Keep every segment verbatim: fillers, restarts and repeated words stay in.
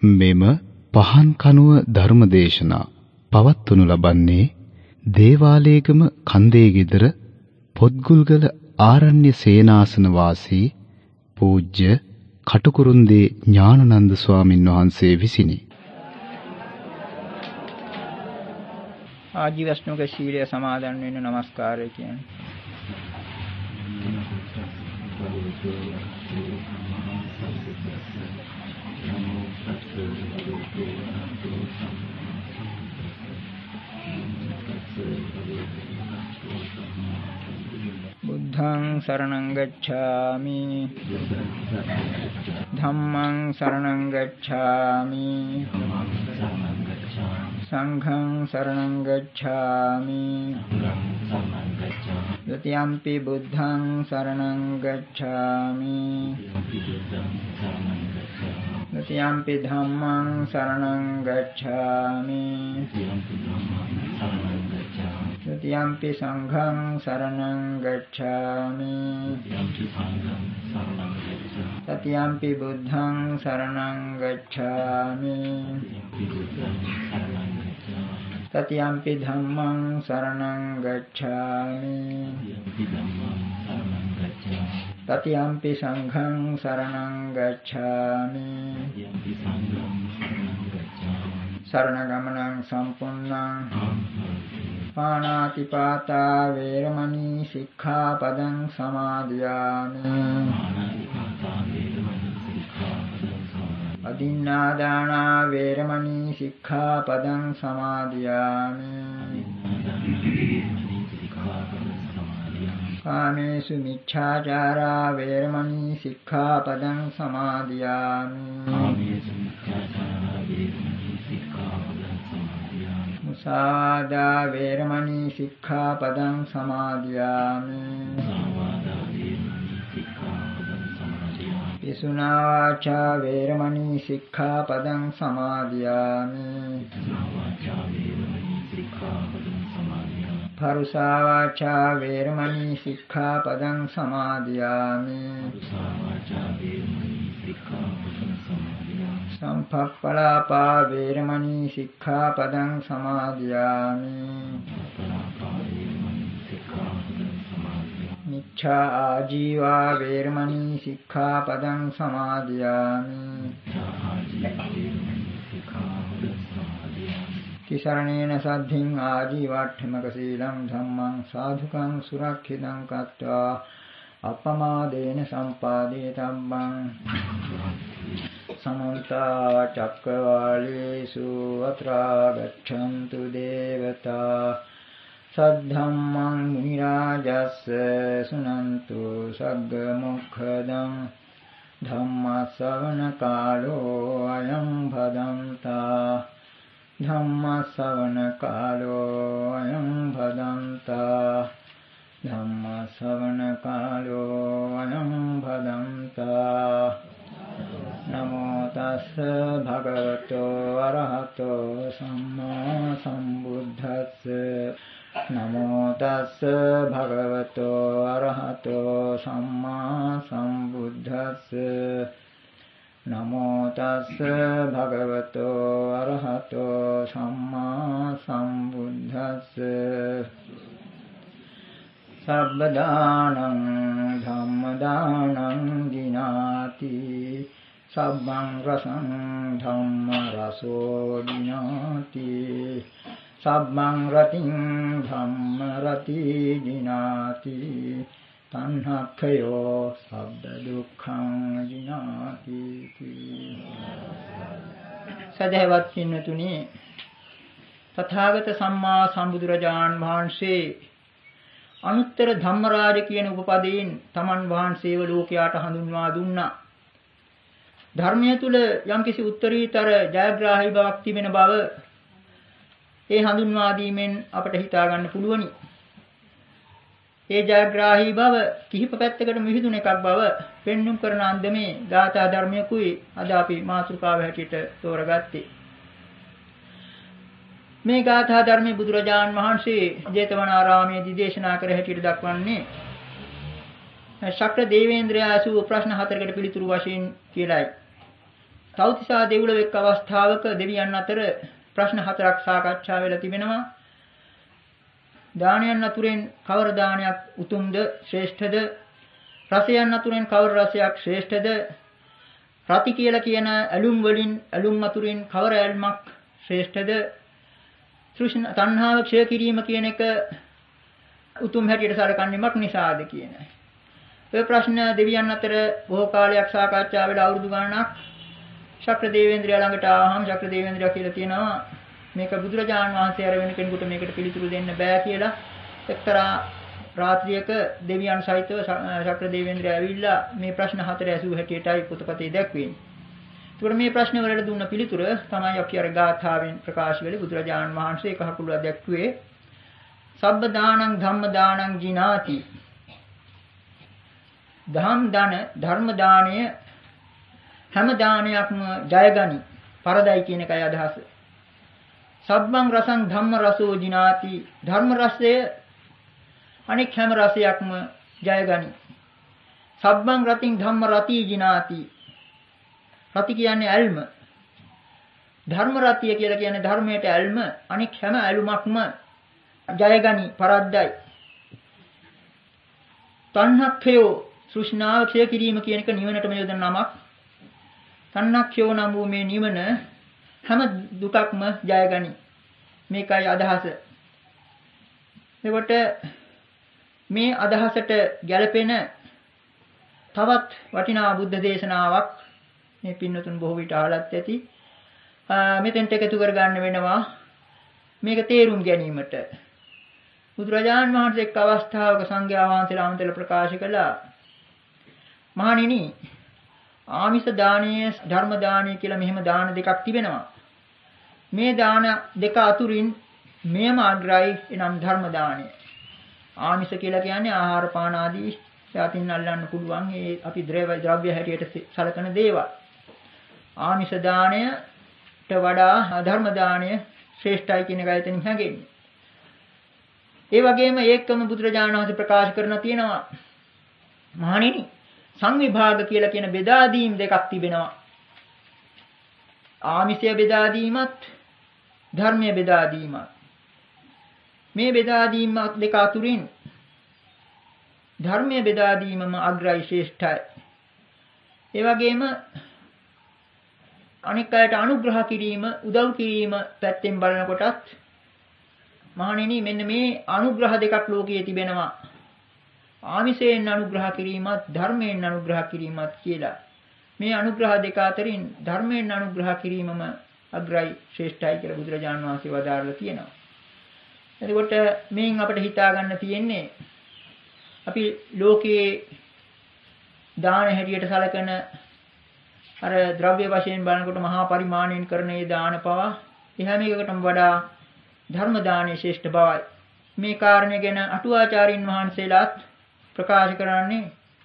මෙම පහන් කනුව ධර්මදේශනා පවත්වනු ලබන්නේ දේවාලේගම කන්දේගෙදර පොත්ගුල්ගල ආරණ්‍ය සේනාසන වාසී පූජ්‍ය කටුකුරුන්දේ ඥානනන්ද ස්වාමින් වහන්සේ විසිනි. ආජීවශ්නෝක ශීලය සමාදන් වෙන්න নমස්කාරය කියන්නේ. බුද්ධං සරණං ගච්ඡාමි ධම්මං සරණං ගච්ඡාමි සංඝං සරණං ගච්ඡාමි ဒ ුතියම්පි බුද්ධං සරණං ගච්ඡාමි ဒ ුතියම්පි ධම්මං සරණං ගච්ඡාමි ဒ ුතියම්පි සංඝං සරණං ගච්ඡාමි တတိယံ පි බුද්ධං සරණං ගච්ඡාමි တတိယံ පි ධම්මං සරණං ගච්ඡාමි တတိယံ පි සංඝං සරණං ගච්ඡාමි สรณัง ගමනං සම්පුන්නං පාණාතිපාතා වේරමණී සික්ඛාපදං සමාදියාමි අදින්නාදානා වේරමණී සික්ඛාපදං සමාදියාමි කාමේසු මිච්ඡාචාරා වේරමණී සික්ඛාපදං සමාදියාමි මුසාවාදා වේරමණී සික්ඛාපදං සමාදියාමි පිසුනා වාචා වේරමණී සික්ඛාපදං සමාදියාමි පරුසා වාචා වේරමණී සික්ඛාපදං සමාදියාමි සම්පප්පලාපා වේරමණී සික්ඛාපදං සමාදියාමි මිච්ඡා ආජීවා වේරමණී සික්ඛාපදං සමාදියාමි තිසරණේන සද්ධින් ආජීවට්ඨමක සීලං ධම්මං සාධුකං සුරක්ෂිතං කତ୍වා අපමාදේන සම්පාදේ තම්බං සමන්ත චක්කවාලේසු අත්‍රා ගච්ඡන්තු දේවතා සද්ධම්මං මුනි රාජස්ස සුනන්තු සග්ග මොක්ඛදං ධම්ම ශ්‍රවණ කාලෝ අයං භදන්තා ධම්ම ශ්‍රවණ කාලෝ අයං භදන්තා ධම්ම ශ්‍රවණ කාලෝ අයං භදන්තා නමෝ තස්ස භගවතෝ අරහතෝ සම්මා සම්බුද්දස්ස නමෝ තස්ස භගවතෝ අරහතෝ සම්මා සම්බුද්දස්ස නමෝ තස්ස භගවතෝ අරහතෝ සම්මා සම්බුද්දස්ස සබ්බ දානං ධම්ම දානං දිනාති සබ්බං රසං ධම්ම රසෝ දිනාති සබ්බං රතිං ධම්ම රති දිනාති තණ්හක්ඛයෝ සබ්බ දුක්ඛං දිනාති සදහවත් පින්තුනි තථාගත සම්මා සම්බුදුරජාණන් වහන්සේ අනුත්තර ධම්මරාජ කියන උපපදයෙන් තමන් වහන්සේව ලෝකයාට හඳුන්වා දුන්නා. ධර්මය තුල යම්කිසි උත්තරීතර ජයග්‍රාහී බවක් තිබෙන බව ඒ හඳුන්වා දීමෙන් අපට හිතා ගන්න පුළුවනි. ඒ ජයග්‍රාහී බව කිහිප පැත්තකට මිහිදුන එකක් බව පෙන්눔 කරන අන්දමේ ගාථා ධර්මයකුයි අද අපි මාතෘකාව හැටියට තෝරගත්තේ. මේ ගාථා ධර්මයේ බුදුරජාණන් වහන්සේ ජේතවනාරාමයේදී දේශනා කර හැටියට දක්වන්නේ ශක්‍ර දේවේන්ද්‍රයා අසූ ප්‍රශ්න හතරකට පිළිතුරු වශයෙන් කියලායි. තව්තිසා දෙව්ලොව එක් අවස්ථාවක දෙවියන් අතර ප්‍රශ්න හතරක් සාකච්ඡා වෙලා තිබෙනවා. දානයන් අතුරෙන් කවර දානයක් උතුම්ද ශ්‍රේෂ්ඨද? රසයන් අතුරෙන් කවර රසයක් ශ්‍රේෂ්ඨද? රති කියලා කියන ඇලුම් වලින් ඇලුම් අතුරින් කවර ඇල්මක් ශ්‍රේෂ්ඨද? තෘෂ්ණ තණ්හාව ක්ෂය කිරීම කියන එක උතුම් හැටියට සැලකන්නේ මක් නිසාද කියන. ඒ ප්‍රශ්න දෙවියන් අතර බොහෝ කාලයක් සාකච්ඡා වෙලා අවුරුදු ගණනක් ශක්‍ර දේවේන්ද්‍රයා ළඟට ආවහම ශක්‍ර දේවේන්ද්‍රයා කියලා කියනවා මේක බුදුරජාණන් වහන්සේ අර වෙන කෙනෙකුට මේකට පිළිතුරු දෙන්න බෑ කියලා. එක්තරා රාත්‍රියක දෙවියන් සහිතව ශක්‍ර දේවේන්ද්‍රයා ඇවිල්ලා මේ ප්‍රශ්න හතර ඇසූ හැටියටයි පොතපතේ දැක්වෙන්නේ. ඒකට මේ ප්‍රශ්න වලට දුන්න පිළිතුර තමයි අපි අර ගාථාවෙන් ප්‍රකාශ වෙලේ බුදුරජාණන් වහන්සේ කහකුළුව දැක්ුවේ. සබ්බ දානං ධම්ම දානං ජිනාති. ධම් දාන ධර්ම දාණය හැම දානයක්ම ජයගනි. පරදයි කියන එකයි අදහස. සබ්බං රසං ධම්ම රසෝ ජිනාති. ධර්ම රසය අනෙක් හැම රසයක්ම ජයගනි. සබ්බං රතින් ධම්ම රති ජිනාති. රති කියන්නේ ඇල්ම. ධර්ම රතිය කියලා කියන්නේ ධර්මයට ඇල්ම. අනෙක් හැම ඇලුමක්ම ජයගනි පරද්දයි. තණ්හක්ඛයෝ සෘෂ්ණාව ක්ෂය කිරීම කියන එක නිවනටම යොදන නමක්. තණ්හක්ඛයෝ නම් වූ මේ නිවන හැම දුකක්ම ජයගනි. මේකයි අදහස. එතකොට මේ අදහසට ගැළපෙන තවත් වටිනා බුද්ධ දේශනාවක් මේ පින්නතුන් බොහෝ විට අහලත් ඇති. මෙතෙන්ට එකතු කර ගන්න වෙනවා මේක තේරුම් ගැනීමට. බුදුරජාණන් වහන්සේ එක් අවස්ථාවක සංඝයා වහන්සේලා අමතල ප්‍රකාශ කළා. මහණෙනි, ආමිෂ දානීය ධර්ම දානීය කියලා මෙහෙම දාන දෙකක් තිබෙනවා. මේ දාන දෙක අතුරින් මෙයම අග්‍රයි එනම් ධර්ම දානය. ආමිෂ කියලා කියන්නේ ආහාර පාන ආදී යටින් අල්ලන්න පුළුවන් ඒ අපි ද්‍රව්‍ය ද්‍රව්‍ය හැටියට සලකන දේවල්. ආමිෂ දාණයට වඩා ධර්ම දාණය ශ්‍රේෂ්ඨයි කියන එකයි එතනින් හැඟෙන්නේ. ඒ වගේම ඒකම බුදුරජාණන් වහන්සේ ප්‍රකාශ කරන තියෙනවා මහණෙනි, සංවිභාග කියලා කියන බෙදා දීම් දෙකක් තිබෙනවා. ආමිෂය බෙදා දීමත් ධර්මයේ බෙදා දීමත්. මේ බෙදා දීම දෙක අතුරින් ධර්මයේ බෙදා දීමම අග්‍රයි ශ්‍රේෂ්ඨයි. ඒ වගේම අනික් අයට අනුග්‍රහ කිරීම, උදව් කිරීම පැත්තෙන් බලනකොටත් මහණෙනි මෙන්න මේ අනුග්‍රහ දෙකක් ලෝකයේ තිබෙනවා. ආමිෂයෙන් අනුග්‍රහ කිරීමත් ධර්මයෙන් අනුග්‍රහ කිරීමත් කියලා. මේ අනුග්‍රහ දෙක අතරින් ධර්මයෙන් අනුග්‍රහ කිරීමම අග්‍රයි ශ්‍රේෂ්ඨයි කියලා බුදුරජාණන් වහන්සේ වදාරලා තියෙනවා. එතකොට මේන් අපිට හිතා ගන්න තියෙන්නේ අපි ලෝකයේ දාන හැටියට සැලකන අර ද්‍රව්‍ය වශයෙන් බලනකොට මහා පරිමාණයෙන් කරන ඒ දාන පවා එහැම එකකටම වඩා ධර්ම දානයේ ශ්‍රේෂ්ඨ බවයි. මේ කාරණය ගැන අටුවාචාරින් වහන්සේලාත් ප්‍රකාශ කරන්නේ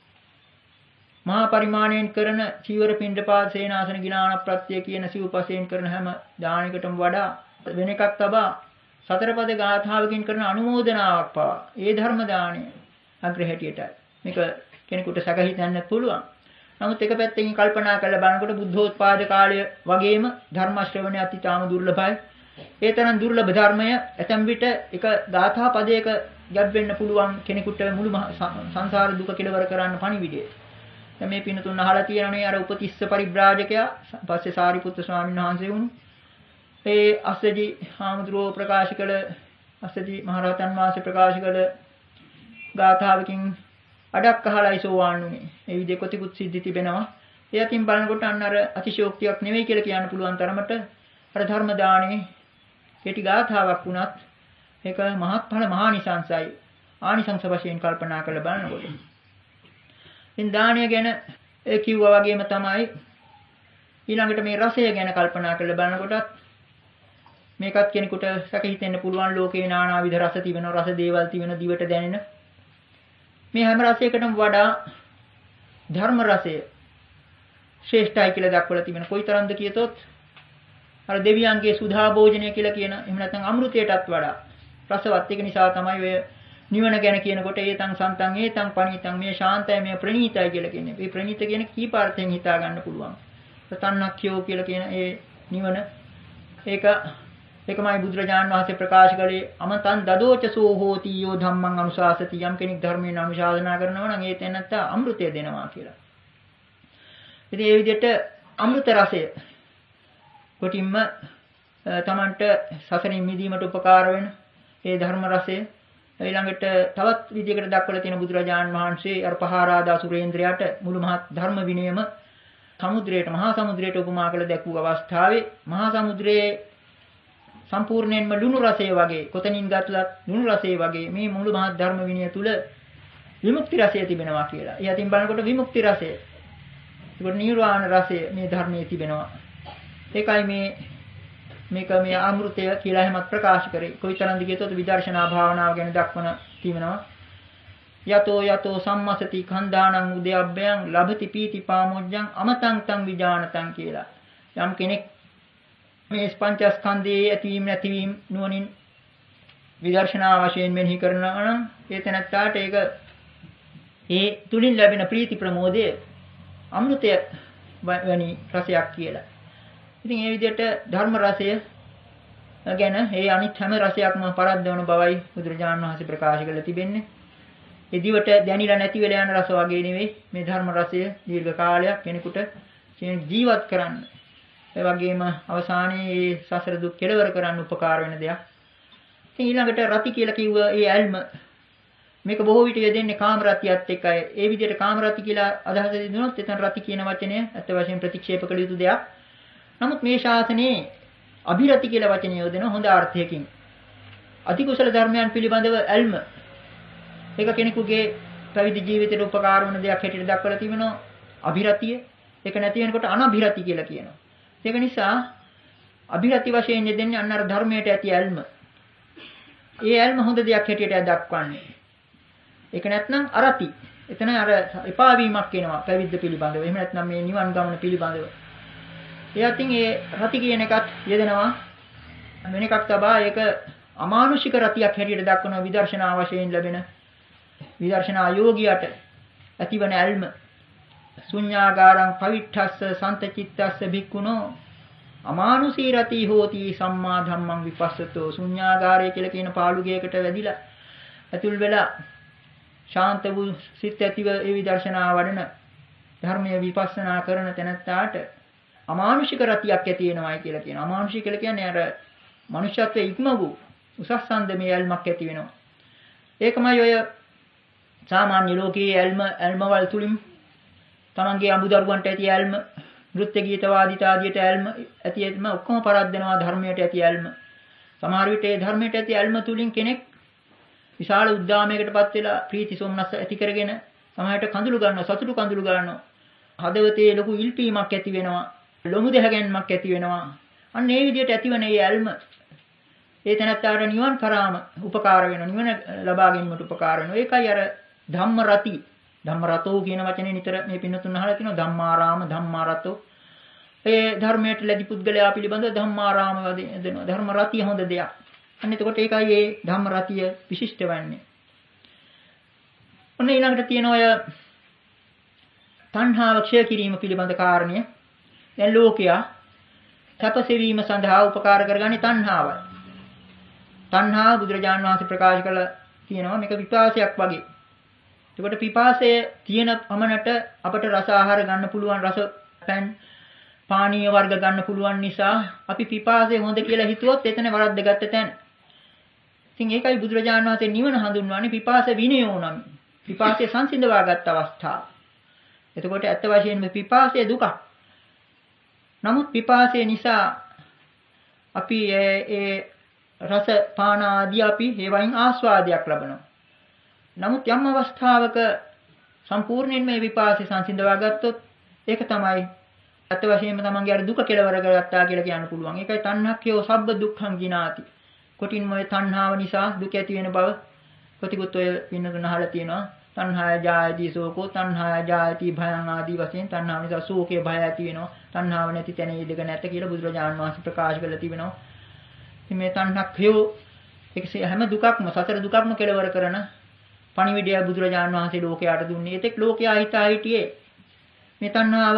මහා පරිමාණයෙන් කරන චීවර පිණ්ඩපාත සේනාසන ගිලාන ප්‍රත්‍ය කියන සිව්පසයෙන් කරන හැම දානයකටම වඩා වෙන එකක් තබා සතරපද ගාථාවකින් කරන අනුමෝදනාවක් පවා ඒ ධර්ම දාණය අග්‍ර හැටියටයි. මේක කෙනෙකුට සැක හිතන්නත් පුළුවන්. නමුත් එක පැත්තකින් කල්පනා කරලා බලනකොට බුද්ධෝත්පාද කාලය වගේම ධර්ම ශ්‍රවණය අතිතාම දුර්ලභයි. ඒ තරම් දුර්ලභ ධර්මය ඇතැම් විට එක ගාථා පදයක ගැබ් වෙන්න පුළුවන් කෙනෙකුට මුළු සංසාර දුක කෙලවර කරන්න පණිවිඩය. දැන් මේ පින්තුන් අහලා තියෙනනේ අර උපතිස්ස පරිබ්‍රාජකයා පස්සේ සාරිපුත්‍ර ස්වාමීන් වහන්සේ වුණු ඒ අස්සජි හාමුදුරුවෝ ප්‍රකාශ කළ අස්සජි මහරහතන් වහන්සේ ප්‍රකාශ කළ ගාථාවකින් අඩක් අහලායි සෝවාන් වුනේ. ඒ විදිහේ කොතිකුත් සිද්ධි තිබෙනවා. ඒ අතින් බලනකොට අන්න අර අතිශෝක්තියක් නෙවෙයි කියලා කියන්න පුළුවන් තරමට අර ධර්ම දාණේ කෙටි ගාථාවක් වුණත් ඒක මහත්ඵල මහානිසංසයි. ආනිසංස වශයෙන් කල්පනා කරලා බලනකොට. ඉන් දාණය ගැන ඒ කිව්වා වගේම තමයි ඊළඟට මේ රසය ගැන කල්පනා කරලා බලනකොටත් මේකත් කෙනෙකුට සැක හිතෙන්න පුළුවන් ලෝකේ নানা විද රස තිබෙන රස දේවල් තිබෙන දිවට දැනෙන මේ හැම රසයකටම වඩා ධර්ම රසය ශ්‍රේෂ්ඨයි කියලා දක්වලා තිබෙන කොයිතරම්ද කියතොත් අර දෙවියන්ගේ සුධා භෝජනය කියලා කියන එහෙම නැත්නම් අමෘතයටත් වඩා රසවත්. ඒක නිසා තමයි ඔය නිවන ගැන කියනකොට ඒතං සන්තං ඒතං පණීතං මේ ශාන්තයි මේ ප්‍රණීතයි කියලා කියන්නේ. මේ ප්‍රණීත කියන කීපාර්ථයෙන් හිතා ගන්න පුළුවන්. තණ්හක්ඛයෝ කියලා කියන ඒ නිවන ඒක ඒකමයි බුදුරජාණන් වහන්සේ ප්‍රකාශ කළේ අමතං දදෝචසෝ හෝති යෝ ධම්මං අනුශාසති යම් කෙනෙක් ධර්මයෙන් අනුශාසනා කරනවා නම් ඒ තැනත්ත අමෘතය දෙනවා කියලා. ඉතින් ඒ විදිහට අමෘත රසය කොටින්ම තමන්ට සසරින් මිදීමට උපකාර වෙන ඒ ධර්ම රසය ඊළඟට තවත් විදිහකට දක්වලා තියෙන බුදුරජාණන් වහන්සේ අර පහාරාදා සුරේන්ද්‍රයාට මුළු මහත් ධර්ම විනයම සමුද්‍රයට මහා සමුද්‍රයට උපමා කළ දැක්වූ අවස්ථාවේ මහා සමුද්‍රයේ සම්පූර්ණයෙන්ම ලුණු රසය වගේ කොතනින් ගත්තත් ලුණු රසය වගේ මේ මුළු මහත් ධර්ම විනය තුල විමුක්ති රසය තිබෙනවා කියලා. ඒ අතින් බලනකොට විමුක්ති රසය. ඒකට නිර්වාණ රසය මේ ධර්මයේ තිබෙනවා. ඒකයි මේ මේක මේ අමෘතය කියලා එහෙමත් ප්‍රකාශ කරේ. කොයිතරම්ද කියතොත් විදර්ශනා භාවනාව ගැන දක්වන තිබෙනවා. යතෝ යතෝ සම්මසති කන්දානං උදයබ්බයන් ලබති පීති පාමොජ්ජං අමතං තං විජානතං කියලා. යම් කෙනෙක් මේ පංචස්කන්ධයේ ඇතිවීම නැතිවීම නුවණින් විදර්ශනා වශයෙන් මෙනෙහි කරනවා නම් ඒ තැනත්තාට ඒක ඒ තුලින් ලැබෙන ප්‍රීති ප්‍රමෝදය අමෘතය වැනි රසයක් කියලා. ඉතින් මේ විදිහට ධර්ම රසය ගැන ඒ අනිත් හැම රසයක්ම පරද්දවන බවයි බුදුරජාණන් වහන්සේ ප්‍රකාශ කරලා තිබෙන්නේ. ඒ දිවට දැනිලා නැති වෙලා යන රස වගේ නෙවෙයි මේ ධර්ම රසය දීර්ඝ කාලයක් කෙනෙකුට ජීවත් කරන්න. ඒ වගේම අවසානයේ මේ සසර දුක් කෙලවර කරන්න උපකාර වෙන දෙයක්. ඉතින් ඊළඟට රති කියලා කිව්ව ඒ ඇල්ම මේක බොහෝ විට යෙදෙන්නේ කාමරතියත් එක්කයි. ඒ විදිහට කාමරති කියලා අදහස දෙනොත් එතන රති කියන වචනය අත් වශයෙන් ප්‍රතික්ෂේප කළ යුතු දෙයක්. නමුත් මේ ශාසනයේ අභිරති කියලා වචනය යොදන හොඳ අර්ථයකින් අතිකුසල ධර්මයන් පිළිබඳව ඇල්ම ඒක කෙනෙකුගේ පැවිදි ජීවිතයට උපකාර වන දෙයක් හැටියට දක්වලා තිබෙනවා අභිරතිය. ඒක නැති වෙනකොට අනභිරති කියලා කියනවා. ඒක නිසා අභිරති වශයෙන් යෙදෙන්නේ අන්න අර ධර්මයට ඇති ඇල්ම. ඒ ඇල්ම හොඳ දෙයක් හැටියට දක්වන්නේ. ඒක නැත්නම් අරති. එතන අර එපා වීමක් එනවා පැවිද්ද පිළිබඳව. එහෙම නැත්නම් මේ නිවන් ගමන පිළිබඳව. ඒ අතින් ඒ රති කියන එකත් යෙදෙනවා. වෙන එකක් තබා ඒක අමානුෂික රතියක් හැටියට දක්වන විදර්ශනා වශයෙන් ලැබෙන විදර්ශනා යෝගියට ඇතිවන ඇල්ම ශුඤ්ඤාගාරං පවිට්ඨස්ස සන්තචිත්තස්ස භික්ඛුනෝ අමානුෂී රති හෝති සම්මා ධම්මං විපස්සතෝ. ශුඤ්ඤාගාරය කියලා කියන පාළුගයකට වැදිලා ඇතුල් වෙලා ශාන්ත වූ සිත් ඇතිව ඒ විදර්ශනා වඩන ධර්මයේ විපස්සනා කරන තැනැත්තාට අමානුෂික රතියක් ඇති වෙනවායි කියලා කියනවා. අමානුෂික කියලා කියන්නේ අර මනුෂ්‍යත්වයේ ඉක්ම වූ උසස් සම්දමේ ඇල්මක් ඇති වෙනවා. ඒකමයි ඔය සාමාන්‍ය ලෝකයේ ඇල්ම ඇල්මවල තුලින් තමන්ගේ අමුදරුවන්ට ඇති ඇල්ම, නෘත්‍ය ගීත වාදිත ආදියට ඇල්ම ඇති ඇල්ම ඔක්කොම පරද්දනවා ධර්මයට ඇති ඇල්ම. සමහර විට ඒ ධර්මයට ඇති ඇල්ම තුලින් කෙනෙක් විශාල උද්දාමයකටපත් වෙලා ප්‍රීති සොම්නස් ඇති කරගෙන සමහරට කඳුළු ගන්නවා, සතුටු කඳුළු ගන්නවා. හදවතේ ලොකු ඉල්පීමක් ඇති වෙනවා, ලොමු දෙහගැන්මක් ඇති වෙනවා. අන්න ඒ විදිහට ඇතිවන ඒ ඇල්ම ඒ තැනත්තාට නිවන් කරාම උපකාර වෙනවා, නිවන ලබා ගැනීමට උපකාර වෙනවා. ඒකයි අර ධම්ම රති, ධම්ම රතෝ කියන වචනේ නිතර මේ පින්නතුන් අහලා තිනවා. ධම්මාරාම, ධම්මාරතෝ. ඒ ධර්මයට ලැබි පුද්ගලයා පිළිබඳව ධම්මාරාම දෙනවා. ධර්ම රතිය හොඳ දෙයක්. අන්න එතකොට ඒකයි මේ ධම්ම රතිය විශිෂ්ට වන්නේ. ඔන්න ඊළඟට තියෙන ඔය තණ්හාව ක්ෂය කිරීම පිළිබඳ කාරණය. දැන් ලෝකයා සැපසෙවීම සඳහා උපකාර කරගන්නේ තණ්හාවයි. තණ්හාව බුදුරජාණන් වහන්සේ ප්‍රකාශ කළ තියෙනවා මේක විපාසයක් වගේ. එතකොට පිපාසය තියෙන පමණට අපට රස ආහාර ගන්න පුළුවන්, රස පැන් පානීය වර්ග ගන්න පුළුවන් නිසා අපි පිපාසය හොඳ කියලා හිතුවොත් එතන වරද්දගත්ත තැන. ඉතින් ඒකයි බුදුරජාණන් වහන්සේ නිවන හඳුන්වන්නේ පිපාස විනයෝ නම්. පිපාසය සංසිඳවාගත් අවස්ථාව. එතකොට ඇත්ත වශයෙන්ම පිපාසය දුකක්. නමුත් පිපාසය නිසා අපි ඒ රස පාන ආදී අපි ඒවයින් ආස්වාදයක් ලබනවා. නමුත් යම් අවස්ථාවක සම්පූර්ණයෙන්ම මේ විපාසය සංසිඳවා ගත්තොත් ඒක තමයි ඇත්ත වශයෙන්ම තමන්ගේ අර දුක කෙලවර කරගත්තා කියලා කියන්න පුළුවන්. ඒකයි තණ්හක්ඛයෝ සබ්බ දුක්ඛං ජිනාති. කොටින්ම ඔය තණ්හාව නිසා දුක ඇති වෙන බව ප්‍රතිකුත් ඔය පින්නතුන් අහලා තියෙනවා. තණ්හාය ජායති සෝකෝ, තණ්හාය ජායති භයං ආදී වශයෙන් තණ්හාව නිසා සෝකේ භය ඇති වෙනවා. තණ්හාව නැති තැන ඉඳක නැත කියලා බුදුරජාණන් වහන්සේ ප්‍රකාශ කරලා තිබෙනවා. ඉතින් මේ තණ්හක්ඛයෝ ඒකසේ හැම දුකක්ම සතර දුකක්ම කෙලවර කරන පණිවිඩය බුදුරජාණන් වහන්සේ ලෝකයට දුන්නේ. ඒතෙක් ලෝකයා හිතා හිටියේ මේ තණ්හාව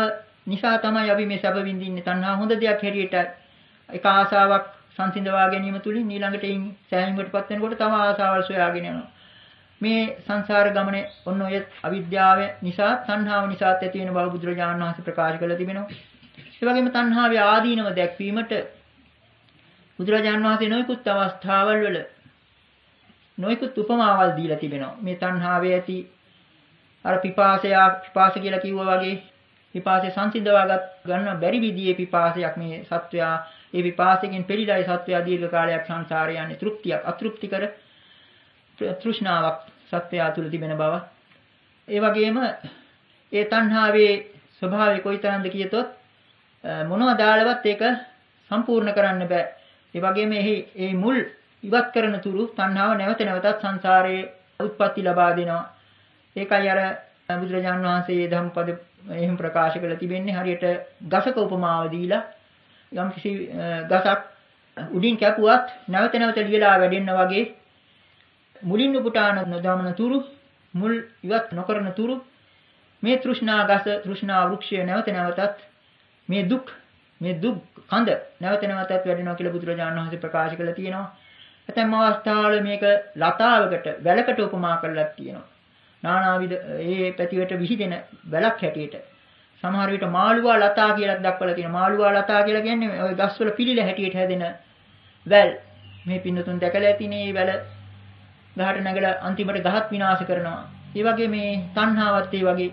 නිසා තමයි අපි මේ සැප විඳින්නේ. තණ්හා හොඳ දෙයක් හැටියට එක ආසාවක් සංසිඳවා ගැනීම තුලින් ඊළඟට එයින් සෑහීමකටපත් වෙනකොට තව ආසාවල් සොයාගෙන යනවා. මේ සංසාර ගමනේ ඔන්න ඔය අවිද්‍යාව නිසා තණ්හාව නිසාත් ඇති වෙන බව බුදුරජාණන් වහන්සේ ප්‍රකාශ කළා තිබෙනවා. ඒ වගේම තණ්හාවේ ආදීනව දැක්වීමට බුදුරජාණන් වහන්සේ නොයෙකුත් අවස්ථාවල් වල නොයෙකුත් උපමාවල් දීලා තිබෙනවා. මේ තණ්හාවේ ඇති අර පිපාසය පිපාස කියලා කිව්වා වගේ පිපාසය සංසිඳවාගත් ගන්න බැරි විදිහේ පිපාසයක් මේ සත්වයා ඒ පිපාසයෙන් පෙළීලායි සත්වයා දීර්ඝ කාලයක් සංසාරේ යන්නේ තෘප්තියක් අතෘප්තිකර තෘෂ්ණාවක් සත්වයා තුල තිබෙන බව. ඒ වගේම ඒ තණ්හාවේ ස්වභාවය කොයිතරම්ද කියතොත් මොනවද දාලවත් ඒක සම්පූර්ණ කරන්න බෑ. ඒ වගේම එහි ඒ මුල් ඉවත් කරන තුරු තණ්හාව නැවත නැවතත් සංසාරයේ උත්පත්ති ලබා දෙනවා. ඒකයි අර බුදුරජාණන් වහන්සේ ධම්පද එහෙම ප්‍රකාශ කළ තිබෙන්නේ හරියට ගසක උපමාව දීලා යම් කිසි ගසක් උඩින් කැපුවත් නැවත නැවත ලියලා වැඩෙන්න වගේ මුලින් උපුටාන නොදමන තුරු මුල් ඉවත් නොකරන තුරු මේ තෘෂ්ණා ගස තෘෂ්ණා වෘක්ෂය නැවත නැවතත් මේ දුක් මේ දුක් කඳ නැවත නැවතත් වැඩෙනවා කියලා බුදුරජාණන් වහන්සේ ප්‍රකාශ කළා තියෙනවා. ඇතැම් අවස්ථාවල මේක ලතාවකට වැලකට උපමා කරලා තියෙනවා. නානාවිද ඒ පැතිවලට විහිදෙන වැලක් හැටියට. සමහර විට මාළුවා ලතා කියලා දක්වලා තියෙනවා. මාළුවා ලතා කියලා කියන්නේ ওই ගස්වල පිළිල හැටියට හැදෙන වැල්. මේ පින්නතුන් දැකලා ඇතිනේ මේ වැල ගහට නැගලා අන්තිමට ගහත් විනාශ කරනවා. ඒ වගේ මේ තණ්හාවත් ඒ වගේ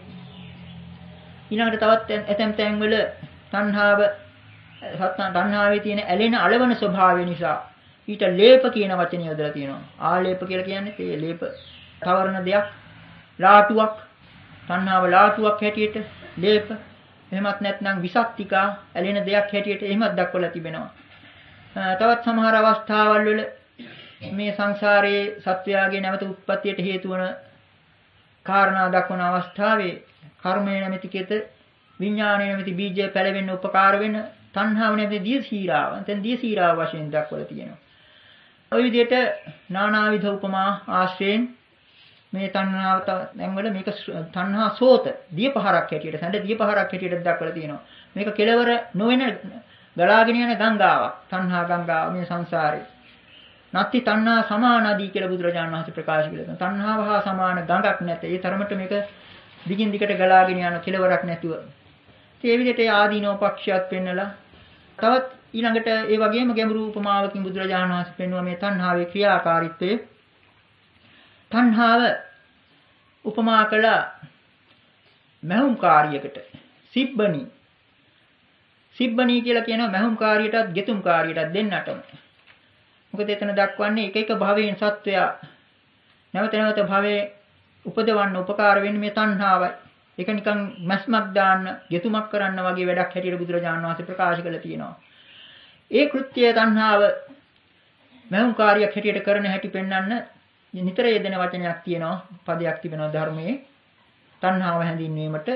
ඊළඟට තවත් ඇතැම් තැන්වල තණ්හාව සත්‍ය තණ්හාවේ තියෙන ඇලෙන අලවන ස්වභාවය නිසා ඊට ලේප කියන වචනය යොදලා තියෙනවා. ආලේප කියලා කියන්නේ ඒ ලේප තවරන දෙයක් ලාටුවක් තණ්හාව ලාටුවක් හැටියට ලේප එහෙමත් නැත්නම් විසක්තිකා ඇලෙන දෙයක් හැටියට එහෙමත් දක්වලා තිබෙනවා. තවත් සමහර අවස්ථාවල් වල මේ සංසාරයේ සත්වයාගේ නැවත උත්පත්තියට හේතු වන කාරණා දක්වන අවස්ථාවේ කර්මය නැමැති කෙත විඥාණය නැමැති බීජය පැලවෙන්න උපකාර වෙන තණ්හාව නැමැති දිය සීරාව. එතෙන් දිය සීරාව වශයෙන් දක්වලා තියෙනවා. ওই විදිහට නානාවිධ උපමා ආශ්‍රයෙන් මේ තණ්හාව දැන්වල මේක තණ්හා සෝත දිය පහරක් හැටියට සැඬ දිය පහරක් හැටියට දක්වලා තියෙනවා. මේක කෙලවර නොවන ගලාගෙන යන ගංගාවක්. තණ්හා ගංගාව මේ සංසාරේ. නැත්ති තණ්හා සමානදී කියලා බුදුරජාණන් වහන්සේ ප්‍රකාශ කළා. තණ්හාව හා සමාන ගඟක් නැත. ඒ තරමට මේක දිගින් දිගට ගලාගෙන යන කෙලවරක් නැතුව. ඒ විදිහට ආදීනෝ පක්ෂයත් පෙන්නලා තවත් ඊළඟට ඒ වගේම ගැඹුරු උපමාවකින් බුදුරජාණන් වහන්සේ පෙන්වුවා මේ තණ්හාවේ ක්‍රියාකාරීත්වය. තණ්හාව උපමා කළ මහුම් කාර්යයකට සිබ්බනි සිබ්බනි කියලා කියනවා මහුම් කාර්යයටත් ගෙතුම් කාර්යයටත් දෙන්නටම. මොකද එතන දක්වන්නේ එක එක භවයෙන් සත්වයා නැවත නැවත භවයේ උපදවන්න උපකාර වෙන්නේ මේ තණ්හාවයි. ඒක නිකන් මස්මක් දාන්න, ගෙතුමක් කරන්න වගේ වැඩක් හැටියට බුදුරජාණන් වහන්සේ ප්‍රකාශ කළා තියෙනවා. ඒ කෘත්‍යය තණ්හාව මහුම් කාර්යයක් හැටියට කරන හැටි පෙන්වන්න නිතර යෙදෙන වචනයක් තියෙනවා. පදයක් තිබෙනවා ධර්මයේ. තණ්හාව හැඳින්වීමට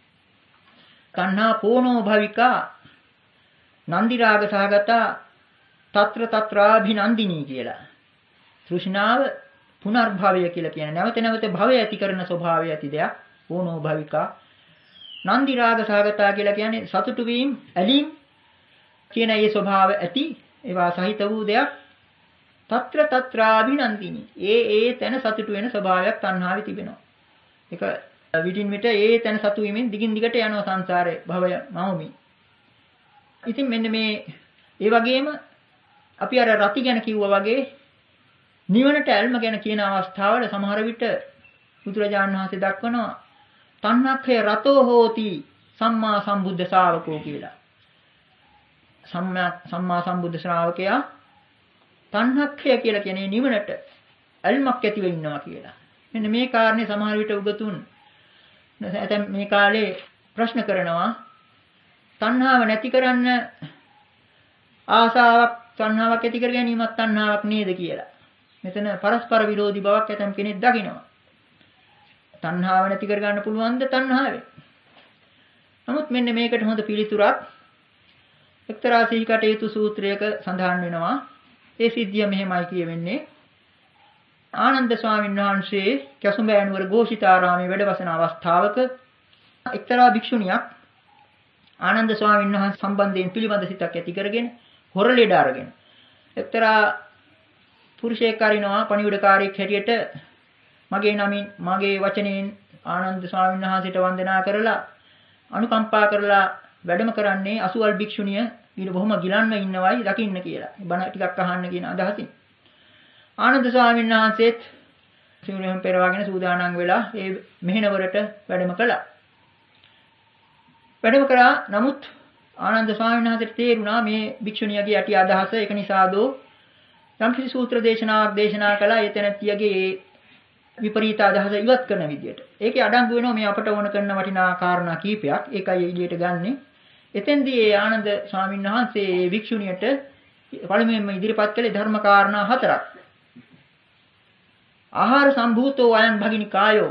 තණ්හා පෝනෝ භවිකා නන්දි රාග සහගතා తත්‍ර తත්‍රාභිනන්දිනී කියලා. තෘෂ්ණාව පුනර්භවය කියලා කියන නැවත නැවත භවය ඇති කරන ස්වභාවය ඇති දෙයක්. ඕනෝ භවිකා නන්දි රාග සහගතා කියලා කියන්නේ සතුටු වීම ඇලීම් කියන ඒ ස්වභාව ඇති ඒවා සහිත වූ දෙයක්. తත්‍ර తත්‍රාභිනන්දිනී ඒ ඒ තැන සතුටු වෙන ස්වභාවයක් තණ්හාවේ තිබෙනවා. ඒක විටින් විට ඒ තැන සතු වීමෙන් දිගින් දිගට යනවා සංසාරේ භවය මවමි. ඉතින් මෙන්න මේ ඒ වගේම අපි අර රති ගැන කිව්වා වගේ නිවනට ඇල්ම ගැන කියන අවස්ථාවල සමහර විට බුදුරජාණන් වහන්සේ දක්වනවා තණ්හක්ඛය රතෝ හෝති සම්මා සම්බුද්ධ ශාවකෝ කියලා. සම්මා සම්මා සම්බුද්ධ ශ්‍රාවකයා තණ්හක්ඛය කියලා කියන්නේ නිවනට ඇල්මක් ඇතිව ඉන්නවා කියලා. මෙන්න මේ කාරණේ සමහර විට උගතුන් නැත්නම් මේ කාලේ ප්‍රශ්න කරනවා තණ්හාව නැති කරන්න ආසාවක් තණ්හාවක් ඇති කර ගැනීමත් තණ්හාවක් නේද කියලා. මෙතන පරස්පර විරෝධී බවක් ඇතම් කෙනෙක් දකිනවා. තණ්හාව නැති කර ගන්න පුළුවන්ද තණ්හාවෙන්? නමුත් මෙන්න මේකට හොඳ පිළිතුරක් එක්තරා සීකටයුතු සූත්‍රයක සඳහන් වෙනවා. ඒ සිද්ධිය මෙහෙමයි කියවෙන්නේ. ආනන්ද ස්වාමීන් වහන්සේ කැසුඹෑනුවර ഘോഷිතාරාමයේ වැඩ වසන අවස්ථාවක එක්තරා භික්ෂුණියක් ආනන්ද ස්වාමීන් වහන්සේ සම්බන්ධයෙන් පිළිබඳ සිතක් ඇති කරගෙන හොරලෙඩ අරගෙන එක්තරා පුරුෂයෙක් අරිනවා පණිවිඩකාරයෙක් හැටියට මගේ නමින් මගේ වචනෙන් ආනන්ද ස්වාමීන් වහන්සේට වන්දනා කරලා අනුකම්පා කරලා වැඩම කරන්නේ අසුවල් භික්ෂුණිය ඊට බොහොම ගිලන්ව ඉන්නවයි දකින්න කියලා. බණ ටිකක් අහන්න කියන අදහසින්. ආනන්ද ස්වාමීන් වහන්සේත් සිවුරෙන් පෙරවාගෙන සූදානම් වෙලා ඒ මෙහෙණවරට වැඩම කළා. වැඩම කරා නමුත් ආනන්ද ස්වාමීන් වහන්සේට තේරුණා මේ භික්ෂුණියගේ යටි අදහස ඒක නිසාදෝ යම්කිසි සූත්‍ර දේශනාවක් දේශනා කළා ඒ තැනැත්තියගේ විපරීත අදහස ඉවත් කරන විදියට. ඒකේ අඩංගු වෙනවා මේ අපට ඕන කරන වටිනා කාරණා කීපයක්. ඒකයි එළියට ගන්නෙ. එතෙන්දී ඒ ආනන්ද ස්වාමීන් වහන්සේ මේ භික්ෂුණියට පළමුවෙන්ම ඉදිරිපත් කළේ ධර්ම කාරණා හතරක්. ආහාර සම්භූතෝ අයං භගිනි කායෝ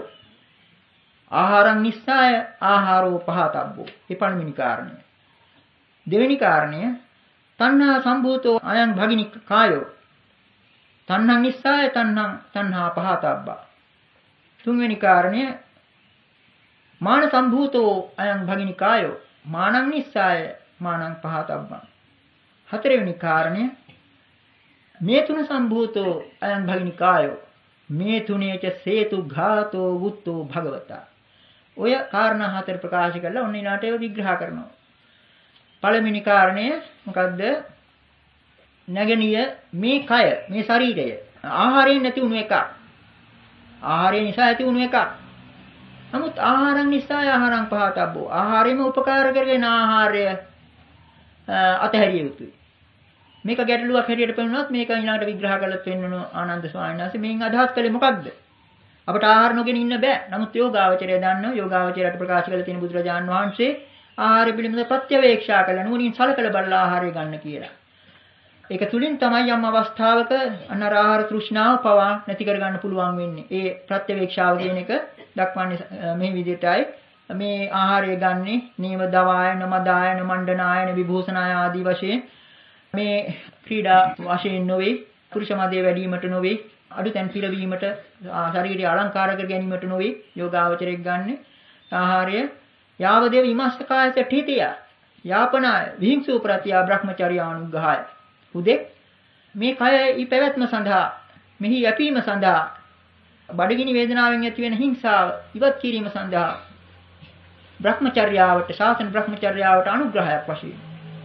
ආහාරං නිස්සාය ආහාරෝ පහතබ්බෝ. මේ පළවෙනි කාරණය. දෙවෙනි කාරණය තණ්හා සම්භූතෝ අයං භගිනි කායෝ තණ්හං නිස්සාය තණ්හං තණ්හා පහතබ්බා. තුන්වෙනි කාරණය මාන සම්භූතෝ අයං භගිනි කායෝ මානං නිස්සාය මානං පහතබ්බා. හතරවෙනි කාරණය මේ තුන සම්භූතෝ අයං භගිනි කායෝ මේ තුනේච සේතු ඝාතෝ වුත්තෝ භගවතා. ඔය කාරණා හතර ප්‍රකාශ කරලා ඔන්න ඊළාට ඒව විග්‍රහ කරනවා. පළවෙනි කාරණය මොකද්ද? නැගණිය මේ කය මේ ශරීරය ආහාරයෙන් නැති වුණු එකක්. ආහාරය නිසා ඇති වුණු එකක්. නමුත් ආහාරං නිසා ආහාරං පහතබ්බෝ. ආහාරෙම උපකාර කරගෙන ආහාරය අතහැරිය යුතුයි. මේක ගැටලුවක් හැටියට පෙනුනොත් මේක ඊළඟට විග්‍රහ කළත් වෙන්නන ආනන්ද ස්වාමීන් වහන්සේ මේන් අදහස් කළේ මොකක්ද? අපට ආහාර නොගෙන ඉන්න බෑ. නමුත් යෝගාවචරය දන්නවා යෝගාවචරයට ප්‍රකාශ කළ තියෙන බුදුරජාන් වහන්සේ ආහාර පිළිබඳ ප්‍රත්‍යවේක්ෂා කළ නුවණින් සලකලා බලලා ආහාරය ගන්න කියලා. ඒක තුලින් තමයි යම් අවස්ථාවක අන්නර ආහාර තෘෂ්ණාව පවා නැති කරගන්න පුළුවන් වෙන්නේ. ඒ ප්‍රත්‍යවේක්ෂාව කියන එක දක්වන්නේ මේ විදිහටයි. මේ ආහාරය ගන්නෙ නීව දවායන මදායන මණ්ඩනායන විභූෂණාය ආදී වශයෙන් මේ ක්‍රීඩා වශයෙන් නොවේ පුරුෂ මදේ වැඩිවීමට නොවේ අඩු තැන් පිරවීමට ශරීරය අලංකාර කර ගැනීමට නොවේ යෝගාවචරයක් ගන්න ආහාරය යාවදේව විමස්සකායත ठितिය යාපනාය විහිංසු ප්‍රත්‍යා බ්‍රහ්මචර්යානුග්‍රහය උදෙක් මේ කය පැවැත්ම සඳහා මෙහි යැපීම සඳහා බඩගිනි වේදනාවෙන් ඇතිවෙන හිංසාව ඉවත් කිරීම සඳහා බ්‍රහ්මචර්යාවට ශාසන බ්‍රහ්මචර්යාවට අනුග්‍රහයක් වශයෙන්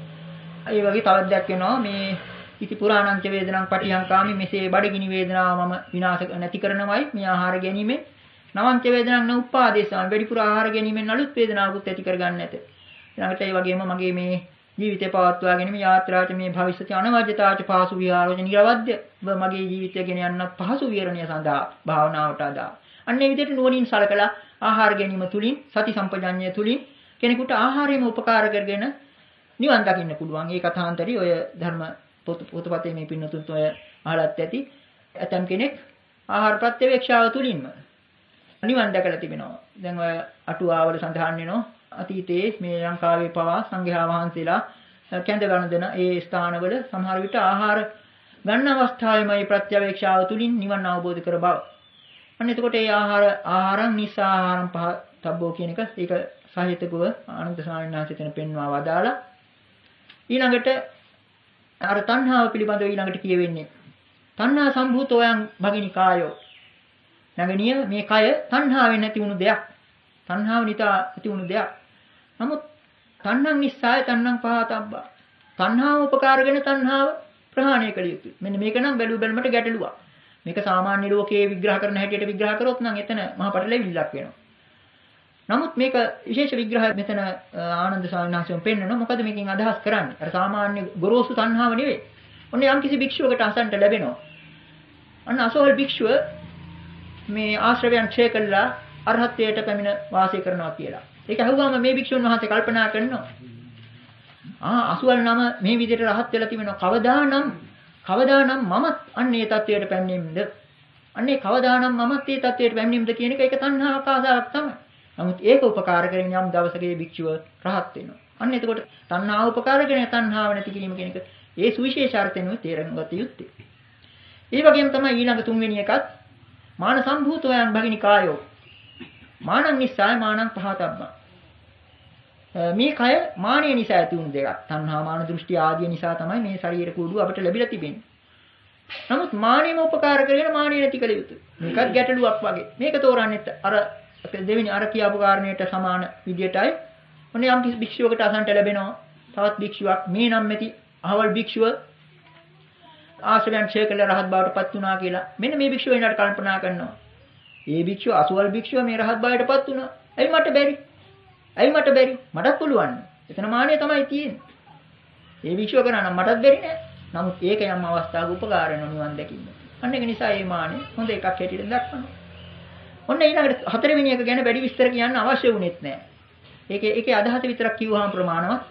ඒ වගේ තවත් දෙයක් වෙනවා මේ ඉති පුරාණංච වේදනං පටිහංකාමි මෙසේ බඩගිනි වේදනාව මම විනාශ නැති කරනවයි මේ ආහාර ගැනීමෙන් නවංච වේදනං නුප්පාදේශං වැඩිපුර ආහාර ගැනීමෙන් අලුත් වේදනාවකුත් ඇති කරගන්න නැත. ඊළඟට ඒ වගේම මගේ මේ ජීවිතය පවත්වා ගැනීම යාත්‍රාච මේ භවිෂ්‍යති අනවජ්‍යතාච පහසු විහාරෝච නිරවද්‍ය මගේ ජීවිතය ගෙන යන්නත් පහසු විහරණය සඳහා භාවනාවට අදා. අන්නේ විදිහට නුවණින් සලකලා ආහාර ගැනීම තුලින් සති සම්පජඤ්ඤය තුලින් කෙනෙකුට ආහාරයම උපකාර කරගෙන නිවන් දකින්න පුළුවන්. ඒ කථාන්තරي ඔය ධර්ම පොතපතේ මේ පින්නතුන්ට ඔය අහලත් ඇති. ඇතම් කෙනෙක් ආහාර ප්‍රත්‍යවේක්ෂාව තුලින්ම නිවන් දැකලා තිබෙනවා. දැන් ඔය අටුවාවල සඳහන් වෙනවා අතීතයේ මේ ලංකාවේ පවා සංඝයා වහන්සේලා කැඳ ගන්න ඒ ස්ථානවල සමහර විට ආහාර ගන්න අවස්ථාවේ මේ ප්‍රත්‍යවේක්ෂාව තුලින් නිවන් අවබෝධ කර බව. අන්න එතකොට ඒ ආහාර ආහාරං නිසා ආහාරං පහතබ්බෝ කියන එක ඒක සාහිත්‍යකව ආනන්ද ස්වාමීන් වහන්සේ තන පෙන්වා වදාලා ඊළඟට අර තණ්හාව පිළිබඳව ඊළඟට කියවෙන්නේ තණ්හා සම්භූතෝයන් භගිනි කායෝ නැගණිය මේ කය තණ්හාවෙන් නැති වුණු දෙයක් තණ්හාව නිසා ඇති වුණු දෙයක් නමුත් තණ්හං නිස්සාය තණ්හං පහතබ්බා තණ්හාව උපකාරගෙන තණ්හාව ප්‍රහාණය කළ යුතුයි මෙන්න මේක නම් බැලු බැලමට ගැටලුවක් මේක සාමාන්‍ය ලෝකයේ විග්‍රහ කරන හැටියට විග්‍රහ කරොත් නම් එතන මහා පටලැවිල්ලක් වෙනවා නමුත් මේක විශේෂ විග්‍රහය මෙතන ආනන්ද ස්වාමීන් වහන්සේම පෙන්නනවා මොකද මේකෙන් අදහස් කරන්නේ අර සාමාන්‍ය ගොරෝසු තණ්හාව නෙවෙයි ඔන්න යම් කිසි භික්ෂුවකට අසන්නට ලැබෙනවා අන්න අසෝල් භික්ෂුව මේ ආශ්‍රවයන් ක්ෂය කළා අරහත්ත්වයට පැමිණ වාසය කරනවා කියලා ඒක අහුවාම මේ භික්ෂුන් වහන්සේ කල්පනා කරනවා ආ අසුවල් නම මේ විදිහට රහත් වෙලා තිබෙනවා කවදානම් කවදානම් මමත් අන්නේ තත්වයට පැමිණෙම්ද අන්නේ කවදානම් මමත් ඒ තත්වයට පැමිණෙම්ද කියන එක ඒක තණ්හාවක් ආසාවක් තමයි නමුත් ඒක උපකාර කරගෙන යම් දවසකේ භික්ෂුව රහත් වෙනවා. අන්න එතකොට තණ්හාව උපකාර කරගෙන තණ්හාව නැති කිරීම කියන එක ඒ සුවිශේෂ අර්ථයෙන් තේරුම් ගත යුත්තේ. ඒ වගේම තමයි ඊළඟ තුන්වෙනි එකත් මාන සම්භූතෝයන් භගිනි කායෝ. මානං නිස්සාය මානං පහතබ්බා. මේ කය මානිය නිසා ඇති වුණු දෙයක්. තණ්හා මාන දෘෂ්ටි ආදී නිසා තමයි මේ ශරීර කූඩුව අපිට ලැබිලා තිබෙන්නේ. නමුත් මානියම උපකාර කරගෙන මානිය නැති කළ යුතුයි. මේකත් ගැටලුවක් වගේ. මේක තෝරන්නේත් අර දෙවෙනි අර කියාපු කාරණයට සමාන විදියටයි. ඔන්න යම් කිසි භික්ෂුවකට අසන්ට ලැබෙනවා. තවත් භික්ෂුවක් මේ නම් මෙති අහවල් භික්ෂුව ආශ්‍රයයන් ඡය කළ රහත් බවට පත් වුණා කියලා. මෙන්න මේ භික්ෂුව වෙනකට කල්පනා කරනවා. ඒ භික්ෂුව අසවල් භික්ෂුව මේ රහත් බවට පත් වුණා. ඇයි මට බැරි? ඇයි මට බැරි? මටත් පුළුවන්. එතන මානිය තමයි තියෙන්නේ. ඒ භික්ෂුව කරා නම් මටත් බැරි නෑ. නමුත් ඒක යම් අවස්ථාවක උපකාර වෙන නිවන් දැකීම. අන්න ඒක නිසා මේ මානිය හොඳ එකක් හැටියට දක්වනවා. ඔන්න ඊළඟට හතරවෙනි එක ගැන වැඩි විස්තර කියන්න අවශ්‍ය වුණෙත් නෑ. ඒකේ ඒකේ අදහස විතරක් කිව්වහම ප්‍රමාණවත්.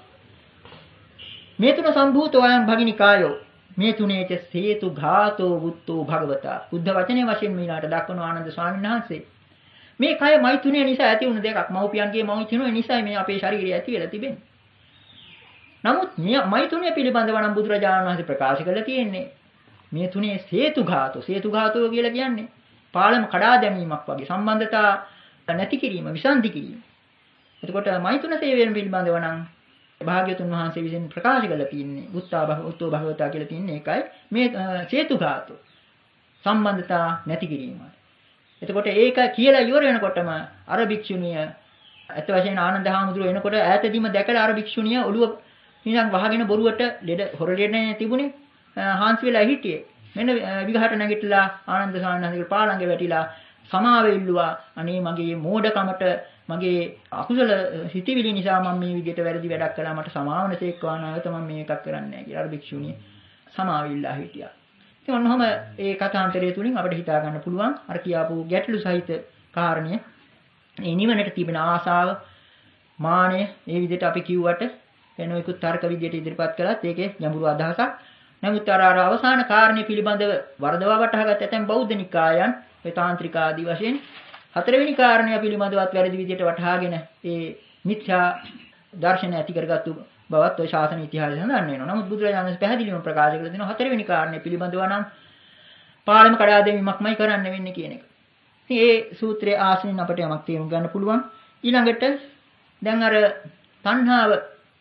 මේ තුන සම්භූතෝ අයං භගිනිකායෝ මේ තුනේච හේතු ඝාතෝ වුත්තෝ භගවතා බුද්ධ වචනේ වශයෙන් මීලාට දක්වන ආනන්ද ස්වාමීන් වහන්සේ මේ කය මෛතුනේ නිසා ඇති වුණු දෙකක් මව්පියන්ගේ මෛතුනේ නිසා මේ අපේ ශරීරය ඇති වෙලා තිබෙන්නේ. නමුත් මේ මෛතුනේ පිළිබඳව නම් බුදුරජාණන් වහන්සේ ප්‍රකාශ කළා තියෙන්නේ මේ තුනේ හේතු ඝාතෝ හේතු ඝාතෝ කියලා කියන්නේ පාලම කඩා දැමීමක් වගේ සම්බන්ධතා නැති කිරීම විසන්ධි කිරීම. එතකොට මෛතුන සේවයෙන් පිළිබඳව නම් භාග්‍යතුන් වහන්සේ විසින් ප්‍රකාශ කළා තියෙන්නේ උත්තා භගවතෝ භගවතා කියලා තියෙන්නේ ඒකයි මේ හේතු ඝාතෝ සම්බන්ධතා නැති කිරීමයි. එතකොට ඒක කියලා ඉවර වෙනකොටම අර භික්ෂුණිය අත වශයෙන් ආනන්ද හාමුදුරුවෝ එනකොට ඈතදීම දැකලා අර භික්ෂුණිය ඔළුව නිකන් වහගෙන බොරුවට ලෙඩ හොර ලෙඩනේ තිබුණේ හාන්සි වෙලා හිටියේ. මෙන්න විගහට නැගිටලා ආනන්ද සාමණේරගේ පාළඟේ වැටිලා සමාව ඉල්ලුවා. අනේ මගේ මෝඩකමට මගේ අකුසල හිතවිලි නිසා මම මේ විදිහට වැරදි වැඩක් කළා මට සමාවන තේක්වා නැවත මම මේකක් කරන්නේ නැහැ කියලා අර භික්ෂුණිය සමාව ඉල්ලා හිටියා. ඉතින් ඔන්නෝම ඒ කථාන්තරය තුලින් අපිට හිතා ගන්න පුළුවන් අර කියාපු ගැටලු සහිත කාරණය මේ නිවනට තිබෙන ආසාව මානය මේ විදිහට අපි කිව්වට වෙනවෙකුත් තර්ක විදිහට ඉදිරිපත් කළත් ඒකේ ගැඹුරු අදහසක්. නමුත් අර අර අවසාන කාරණේ පිළිබඳව වරදවා වටහාගත් ඇතැම් බෞද්ධ නිකායන් ඒ තාන්ත්‍රික ආදී වශයෙන් හතරවෙනි කාරණය පිළිබඳවත් වැරදි විදිහට වටහාගෙන ඒ මිත්‍යා දර්ශන ඇති කරගත්තු බවත් ඔය ශාසන ඉතිහාසය සඳහන් වෙනවා. නමුත් බුදුරජාණන් වහන්සේ පැහැදිලිවම ප්‍රකාශ කළ දෙනවා හතරවෙනි කාරණය පිළිබඳව නම් පාලම කඩා දැමීමක්මයි කරන්න වෙන්නේ කියන එක. ඉතින් ඒ සූත්‍රයේ ආශ්‍රයෙන් අපට යමක් තේරුම් ගන්න පුළුවන්. ඊළඟට දැන් අර තණ්හාව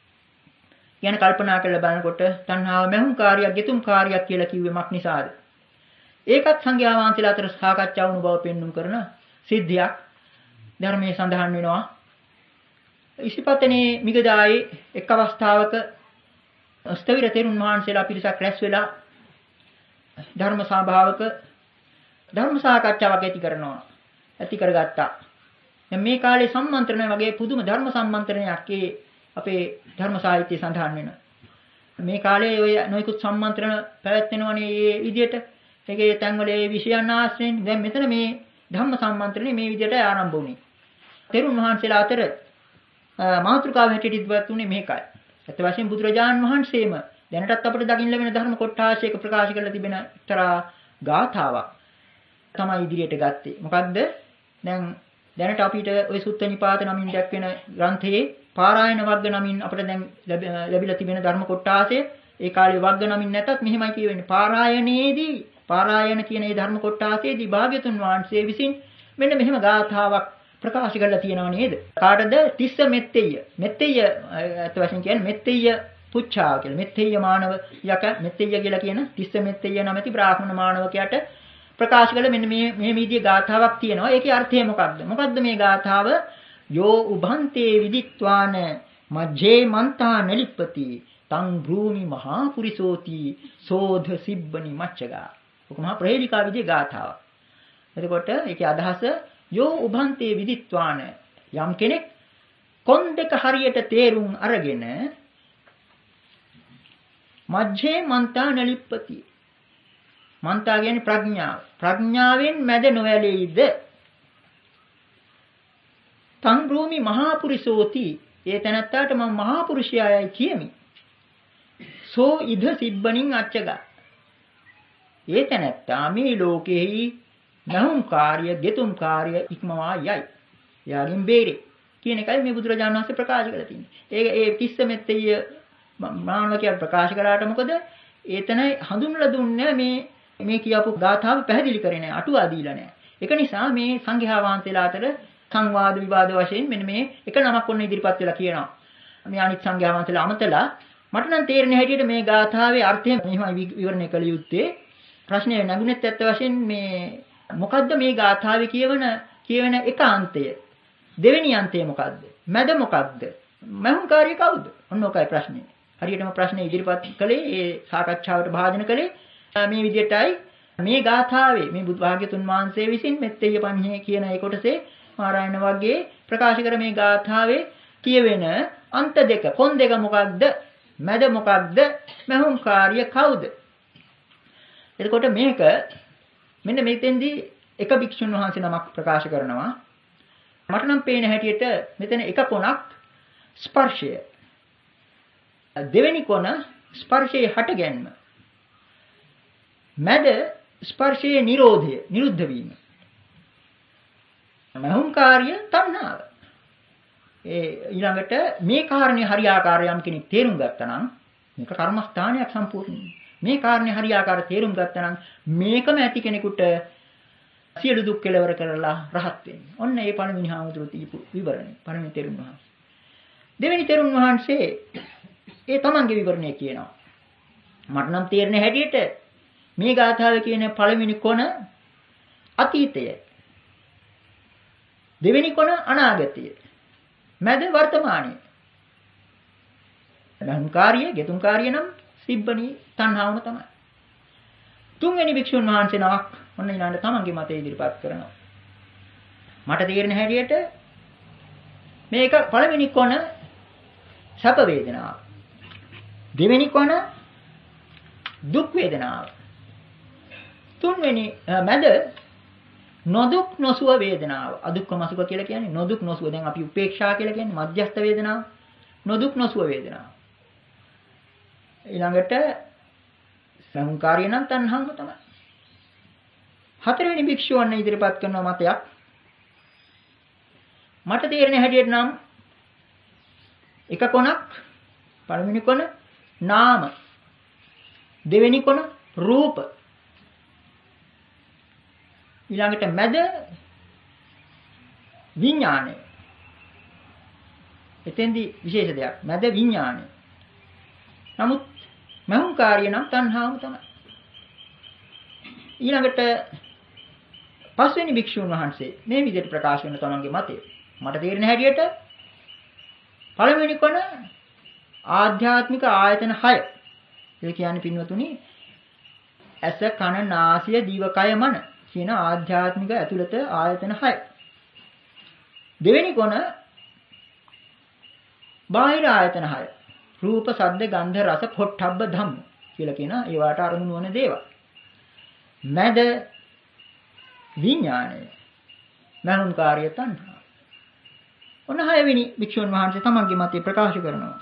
ගැන කල්පනා කරලා බලනකොට තණ්හාව මහුම් කාර්යයක්, ගෙතුම් කාර්යයක් කියලා කිව්වෙමක් නිසාද? ඒකත් සංඝයා වහන්සේලා අතර සාකච්ඡා වුණු බව පෙන්눔 කරන සිද්ධියක් ධර්මයේ සඳහන් වෙනවා. ඉසිපතනේ මිගදායේ එක් අවස්ථාවක ස්ථවිර තෙරුන් වහන්සේලා පිරිසක් රැස් වෙලා ධර්ම සභාවක ධර්ම සාකච්ඡාවක් ඇති කරනවා. ඇති කරගත්තා. දැන් මේ කාලේ සම්මන්ත්‍රණය වගේ පුදුම ධර්ම සම්මන්ත්‍රණයක් ඒ අපේ ධර්ම සාහිත්‍යයේ සඳහන් වෙනවා. මේ කාලේ ඔය නොයෙකුත් සම්මන්ත්‍රණ පැවැත්වෙනවනේ මේ විදිහට. ඒකේ තැන්වල ඒ විෂයන් ආශ්‍රයෙන් දැන් මෙතන මේ ධම්ම සම්මන්ත්‍රණය මේ විදිහට ආරම්භ වුණේ. තෙරුන් වහන්සේලා අතර මාතෘකාව හැටියට ඉදවත් උනේ මේකයි. ඇත්ත වශයෙන් බුදුරජාණන් වහන්සේම දැනටත් අපිට දකින්න ලැබෙන ධර්ම කොටාශයක ප්‍රකාශ කරලා තිබෙන එක්තරා ගාථාවක් තමයි ඉදිරියට ගත්තේ. මොකද්ද? දැන් දැනට අපිට ওই සුත්ත නිපාත නමින් දැක්වෙන ග්‍රන්ථයේ පාරායන වර්ග නමින් අපිට දැන් ලැබිලා තිබෙන ධර්ම කොටාශය ඒ කාලේ වර්ග නමින් නැතත් මෙහෙමයි කියවෙන්නේ. පාරායනයේදී පාරායන කියන මේ ධර්ම කොටාශයේදී භාග්‍යතුන් වහන්සේ විසින් මෙන්න මෙහෙම ගාථාවක් ප්‍රකාශ කරලා තියෙනව නේද? කාටද? තිස්ස මෙත්තෙය. මෙත්තෙය අත වශයෙන් කියන්නේ මෙත්තෙය පුච්ඡා කියලා. මෙත්තෙය මානව යක මෙත්තෙය කියලා කියන තිස්ස මෙත්තෙය නැමැති බ්‍රාහ්මණ මානවකයාට ප්‍රකාශ කළ මෙන්න මේ මේ විදිහේ ගාථාවක් තියෙනවා. ඒකේ අර්ථය මොකක්ද? මොකක්ද මේ ගාථාව? යෝ උභන්තේ විදිත්වාන මජ්ජේ මන්තා නලිප්පති තං භූමි මහා පුරිසෝති සෝධ සිබ්බනි මච්චගා. ඔක මහා ප්‍රහේලිකා විදිහේ ගාථාවක්. එතකොට ඒකේ අදහස යෝ උභන්තේ විදිත්වාන යම් කෙනෙක් කොන් දෙක හරියට තේරුම් අරගෙන මජ්ජේ මන්තා නලිප්පති මන්තා කියන්නේ ප්‍රඥාව. ප්‍රඥාවෙන් මැද නොඇලෙයිද? තං භූමි මහා පුරිසෝති ඒ තැනත්තාට මම මහා පුරුෂයායයි කියමි. සෝ ඉද සිබ්බණින් අච්චගා. ඒ තැනත්තා මේ ලෝකෙහි නහුම් කාර්ය, ගෙතුම් කාර්ය ඉක්මවා යයි. යාගින් බේරේ කියන එකයි මේ බුදුරජාණන් වහන්සේ ප්‍රකාශ කරලා තියෙන්නේ. ඒක ඒ තිස්ස මෙත්තේ මානවකයා ප්‍රකාශ කළාට මොකද? ඒතන හඳුන්වලා දුන්නේ මේ මේ කියපු ගාථාව පැහැදිලි කරේ නැහැ, අටුවා දීලා නැහැ. ඒක නිසා මේ සංඝයා වහන්සේලා අතර සංවාද විවාද වශයෙන් මෙන්න මේ එක නමක් ඔන්න ඉදිරිපත් වෙලා කියනවා. මේ අනිත් සංඝයා වහන්සේලා අමතලා මට නම් තේරෙන හැටියට මේ ගාථාවේ අර්ථය මෙහිමයි විවරණය කළ යුත්තේ. ප්‍රශ්නේ නැගුණෙත් ඇත්ත වශයෙන් මේ මොකද්ද මේ ගාථාවේ කියවන කියවෙන එකාන්තය? දෙවෙනි අන්තය මොකද්ද? මැද මොකද්ද? මහුංකාරී කවුද? ඔන්න ඔකයි ප්‍රශ්නේ. හරියටම ප්‍රශ්නේ ඉදිරිපත් කළේ ඒ සාකච්ඡාවට භාජන කළේ මේ විදිහටයි. මේ ගාථාවේ මේ බුදුභාග්‍යතුන් වහන්සේ විසින් මෙත්තේය පණිහේ කියන ඒ කොටසේ මාරායන වර්ගයේ ප්‍රකාශ කර මේ ගාථාවේ කියවෙන අන්ත දෙක කොන් දෙක මොකක්ද? මැද මොකක්ද? මහුංකාරිය කවුද? එතකොට මේක මෙන්න මෙතෙන්දී එක භික්ෂුන් වහන්සේ නමක් ප්‍රකාශ කරනවා. මට නම් පේන හැටියට මෙතන එක කොනක් ස්පර්ශය. දෙවෙනි කොන ස්පර්ශයේ හටගැන්ම. මැද ස්පර්ශයේ නිරෝධය, නිරුද්ධ වීම. මහුංකාරිය තණ්හාව. ඒ ඊළඟට මේ කාරණේ හරියාකාරව යම් කෙනෙක් තේරුම් ගත්තා නම් මේක කර්මස්ථානයක් සම්පූර්ණයි. මේ කාරණේ හරියාකාරව තේරුම් ගත්තා නම් මේකම ඇති කෙනෙකුට සියලු දුක් කෙලවර කරලා රහත් වෙන්නේ. ඔන්න ඒ පළවෙනි හාමුදුරු දීපු විවරණය. පළවෙනි තෙරුන් වහන්සේ. දෙවෙනි තෙරුන් වහන්සේ ඒ තමන්ගේ විවරණය කියනවා. මට නම් තේරෙන හැටියට මේ ගාථාවේ කියන පළවෙනි කොන අතීතය. දෙවෙනි කොන අනාගතය. මැද වර්තමානය. අහංකාරිය, ගෙතුම්කාරිය නම් සිබ්බණී තණ්හාවම තමයි. තුන්වෙනි භික්ෂුන් වහන්සේ නමක් ඔන්න ඊළඟට තමන්ගේ මතය ඉදිරිපත් කරනවා. මට තේරෙන හැටියට මේක පළවෙනි කොන සැප වේදනාව. දෙවෙනි කොන දුක් වේදනාව. තුන්වෙනි මැද නොදුක් නොසුව වේදනාව. අදුක්ඛම සුඛ කියලා කියන්නේ නොදුක් නොසුව. දැන් අපි උපේක්ෂා කියලා කියන්නේ මධ්‍යස්ථ වේදනාව. නොදුක් නොසුව වේදනාව. ඊළඟට සංකාරිය නම් තණ්හාවම තමයි. හතරවෙනි භික්ෂුවන්න ඉදිරිපත් කරන මතයක් මට තේරෙන හැටියට නම් එක කොනක් පළවෙනි කොන නාම, දෙවෙනි කොන රූප, ඊළඟට මැද විඥානය. එතෙන්දී විශේෂ දෙයක් මැද විඥානය. නමුත් මහුංකාරිය නම් තණ්හාවම තමයි. ඊළඟට පස්වෙනි භික්ෂුන් වහන්සේ මේ විදිහට ප්‍රකාශ කරන තමන්ගේ මතය. මට තේරෙන හැටියට පළවෙනි කොන ආධ්‍යාත්මික ආයතන හය. ඒ කියන්නේ පින්වතුනි ඇස, කන, නාසය, දිව, කය, මන කියන ආධ්‍යාත්මික ඇතුළත ආයතන හය. දෙවෙනි කොන බාහිර ආයතන හය. රූප, ශබ්ද, ගන්ධ, රස, පොට්ටබ්බ ධම්ම කියලා කියන ඒවට අරමුණු වන දේවල්. මැද විඥාණය. මනෝන්කාරිය තණ්හා. ඔන්න හයවෙනි භික්ෂුන් වහන්සේ තමන්ගේ මතය ප්‍රකාශ කරනවා.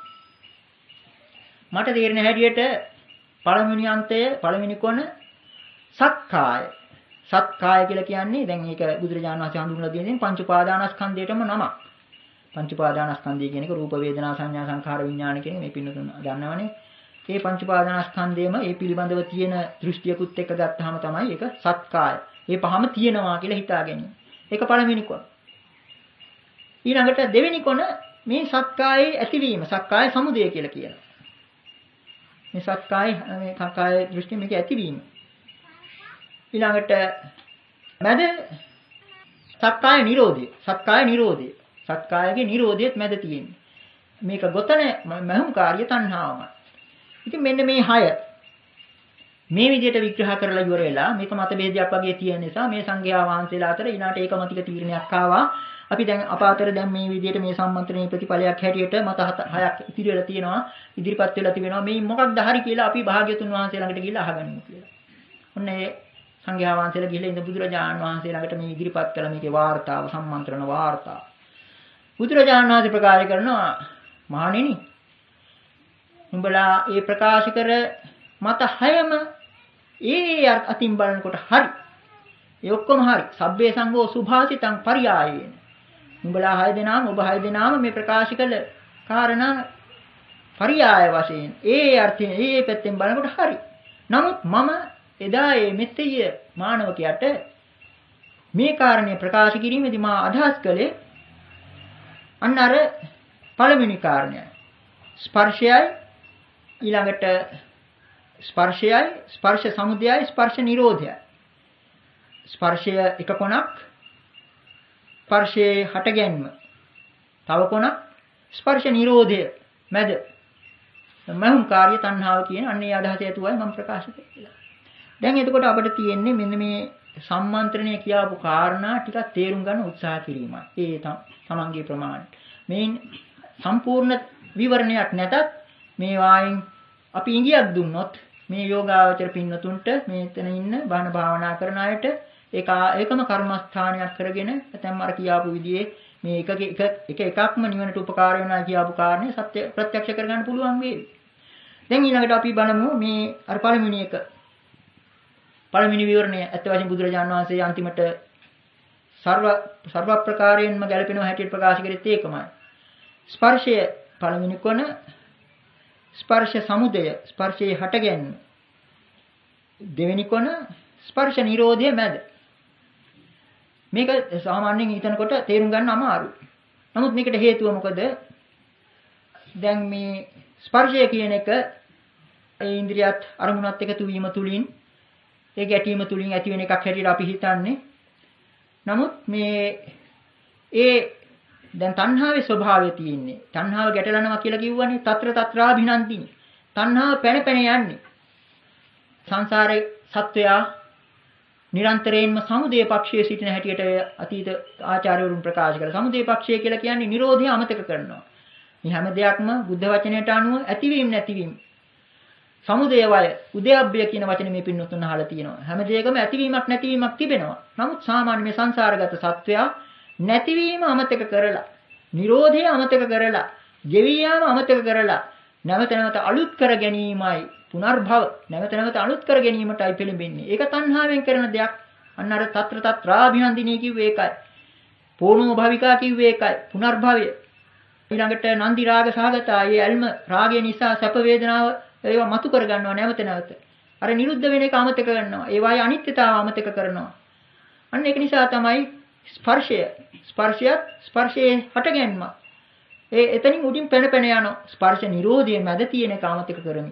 මට තේරෙන හැටියට පළවෙනි අන්තය පළවෙනි කොන සක්කාය. සක්කාය කියලා කියන්නේ දැන් මේක බුදුරජාණන් වහන්සේ හඳුන්වලා දෙන්නේ පංච උපාදානස්කන්ධයටම නමක්. පංච උපාදානස්කන්ධය කියන එක රූප, වේදනා, සංඥා, සංඛාර, විඥාන කියන මේ පින්නතුන් දන්නවනේ. මේ පංච උපාදානස්කන්ධයම ඒ පිළිබඳව තියෙන දෘෂ්ටියකුත් එක්ක ගත්තාම තමයි ඒක සත්කාය. මේ පහම තියෙනවා කියලා හිතාගන්නේ. ඒක පළවෙනි කොන. ඊළඟට දෙවෙනි කොන මේ සත්කායේ ඇතිවීම, සත්කාය සමුදය කියලා කියනවා. මේ සත්කාය මේ කාය දෘෂ්ටි මේක ඇතිවීම. ඊළඟට මැද සත්කාය නිරෝධය. සත්කාය නිරෝධය. සත්කායගේ නිරෝධයත් මැද තියෙන්නේ. මේක ගොතන මහුංකාරිය තණ්හාවම. ඉතින් මෙන්න මේ හය මේ විදිහට විග්‍රහ කරලා ඉවර වෙලා මේක මත ભેදයක් වගේ තියෙන නිසා මේ සංඝයා වහන්සේලා අතර ඊනාට ඒකමතික තීරණයක් ආවා. අපි දැන් අප අතර දැන් මේ විදිහට මේ සම්මන්ත්‍රණයේ ප්‍රතිඵලයක් හැටියට මත හයක් ඉතිරි වෙලා තියෙනවා. ඉදිරිපත් වෙලා තිබෙනවා. මේ මොකක්ද හරි කියලා අපි භාග්‍යතුන් වහන්සේ ළඟට ගිහිල්ලා අහගනිමු කියලා. ඔන්න ඒ සංඝයා වහන්සේලා ගිහිල්ලා ඉඳ බුදුරජාණන් වහන්සේ ළඟට මේ ඉදිරිපත් කළ මේකේ වාර්තාව සම්මන්ත්‍රණ වාර්තාව. බුදුරජාණන් වහන්සේ ප්‍රකාශ කරනවා මහණෙනි උඹලා ඒ ප්‍රකාශ කර මත හයම ඒ අතින් බලනකොට හරි. ඒ ඔක්කොම හරි. සබ්බේ සංඝෝ සුභාසිතං පරියායේන. උඹලා හය දෙනාම ඔබ හය දෙනාම මේ ප්‍රකාශ කළ කාරණා පරියාය වශයෙන් ඒ අර්ථයෙන් ඒ පැත්තෙන් බලනකොට හරි. නමුත් මම එදා මේ මෙත්තේ මානවකයට මේ කාරණේ ප්‍රකාශ කිරීමේදී මා අදහස් කළේ අන්න අර පළවෙනි කාරණය. ස්පර්ශයයි ඊළඟට ස්පර්ශයයි ස්පර්ශ සමුදයයි ස්පර්ශ නිරෝධයයි. ස්පර්ශය එක කොනක් ස්පර්ශයේ හටගැන්ම තව කොනක් ස්පර්ශ නිරෝධය මැද මහුම් කාර්ය තණ්හාව කියන අන්නේ අදහස ඇතුවයි මම ප්‍රකාශ කළා. දැන් එතකොට අපිට තියෙන්නේ මෙන්න මේ සම්මන්ත්‍රණය කියවපු කාරණා ටිකක් තේරුම් ගන්න උත්සාහ කිරීමයි. ඒ තමන්ගේ ප්‍රමාණය. මේ සම්පූර්ණ විවරණයක් නැතත් මේ වායින් අපි ඉඟියක් දුන්නොත් මේ යෝගාවචර පින්නතුන්ට මේතන ඉන්න බාහන භාවනා කරන අයට ඒක ඒකම කර්මස්ථානයක් කරගෙන නැත්නම් අර කියාපු විදිහේ මේ එක එක එක එකක්ම නිවනට උපකාර වෙනවා කියාපු කාරණේ සත්‍ය ප්‍රත්‍යක්ෂ කරගන්න පුළුවන් වේවි. දැන් ඊළඟට අපි බලමු මේ අර පළවෙනි එක පළවෙනි විවරණය අත් වශයෙන් බුදුරජාණන් වහන්සේ අන්තිමට සර්ව සර්ව ප්‍රකාරයෙන්ම ගැලපෙනවා හැටියට ප්‍රකාශ කරෙත් ඒකමයි. ස්පර්ශය පළවෙනි කොන ස්පර්ශ සමුදය ස්පර්ශයේ හටගැන්ම දෙවෙනි කොන ස්පර්ශ නිරෝධය මැද. මේක සාමාන්‍යයෙන් හිතනකොට තේරුම් ගන්න අමාරුයි. නමුත් මේකට හේතුව මොකද? දැන් මේ ස්පර්ශය කියන එක ඒ ඉන්ද්‍රියත් අරමුණත් එකතු වීම තුලින් ඒ ගැටීම තුලින් ඇති වෙන එකක් හැටියට අපි හිතන්නේ. නමුත් මේ ඒ දැන් තණ්හාවේ ස්වභාවය තියෙන්නේ. තණ්හාව ගැටලනවා කියලා කිව්වනේ తත්‍ර తත්‍රාභිනන්දිනි. තණ්හාව පැන පැන යන්නේ. සංසාරේ සත්වයා නිරන්තරයෙන්ම සමුදය පක්ෂයේ සිටින හැටියට අතීත ආචාර්යවරුන් ප්‍රකාශ කළා. සමුදය පක්ෂය කියලා කියන්නේ නිරෝධය අමතක කරනවා. මේ හැම දෙයක්ම බුද්ධ වචනයට අනුව ඇතිවීම නැතිවීම. සමුදය වය උදයබ්බය කියන වචනේ මේ පින්නතුන් අහලා තියෙනවා. හැම දෙයකම ඇතිවීමක් නැතිවීමක් තිබෙනවා. නමුත් සාමාන්‍ය මේ සංසාරගත සත්වයා නැතිවීම අමතක කරලා, නිරෝධය අමතක කරලා, ගෙවි යාම අමතක කරලා නැවත නැවත අලුත් කර ගැනීමයි පුනර්භව නැවත නැවත අලුත් කර ගැනීමටයි පෙළඹෙන්නේ. ඒක තණ්හාවෙන් කරන දෙයක්. අන්න අර తත්‍ර తත්‍රාභිනන්දිනී කිව්වේ ඒකයි. පෝනෝ භවිකා කිව්වේ ඒකයි. පුනර්භවය. ඊළඟට නන්දි රාග සහගතා. ඒ ඇල්ම රාගය නිසා සැප වේදනාව ඒවා මතු කර ගන්නවා නැවත නැවත. අර නිරුද්ධ වෙන එක අමතක කරනවා. ඒවායේ අනිත්‍යතාව අමතක කරනවා. අන්න ඒක නිසා තමයි ස්පර්ශය ස්පර්ශයත් ස්පර්ශයේ හටගැන්ම. ඒ එතනින් උඩින් පැන පැන යන ස්පර්ශ නිරෝධයේ මැද තියෙන එක අමතක කරමි.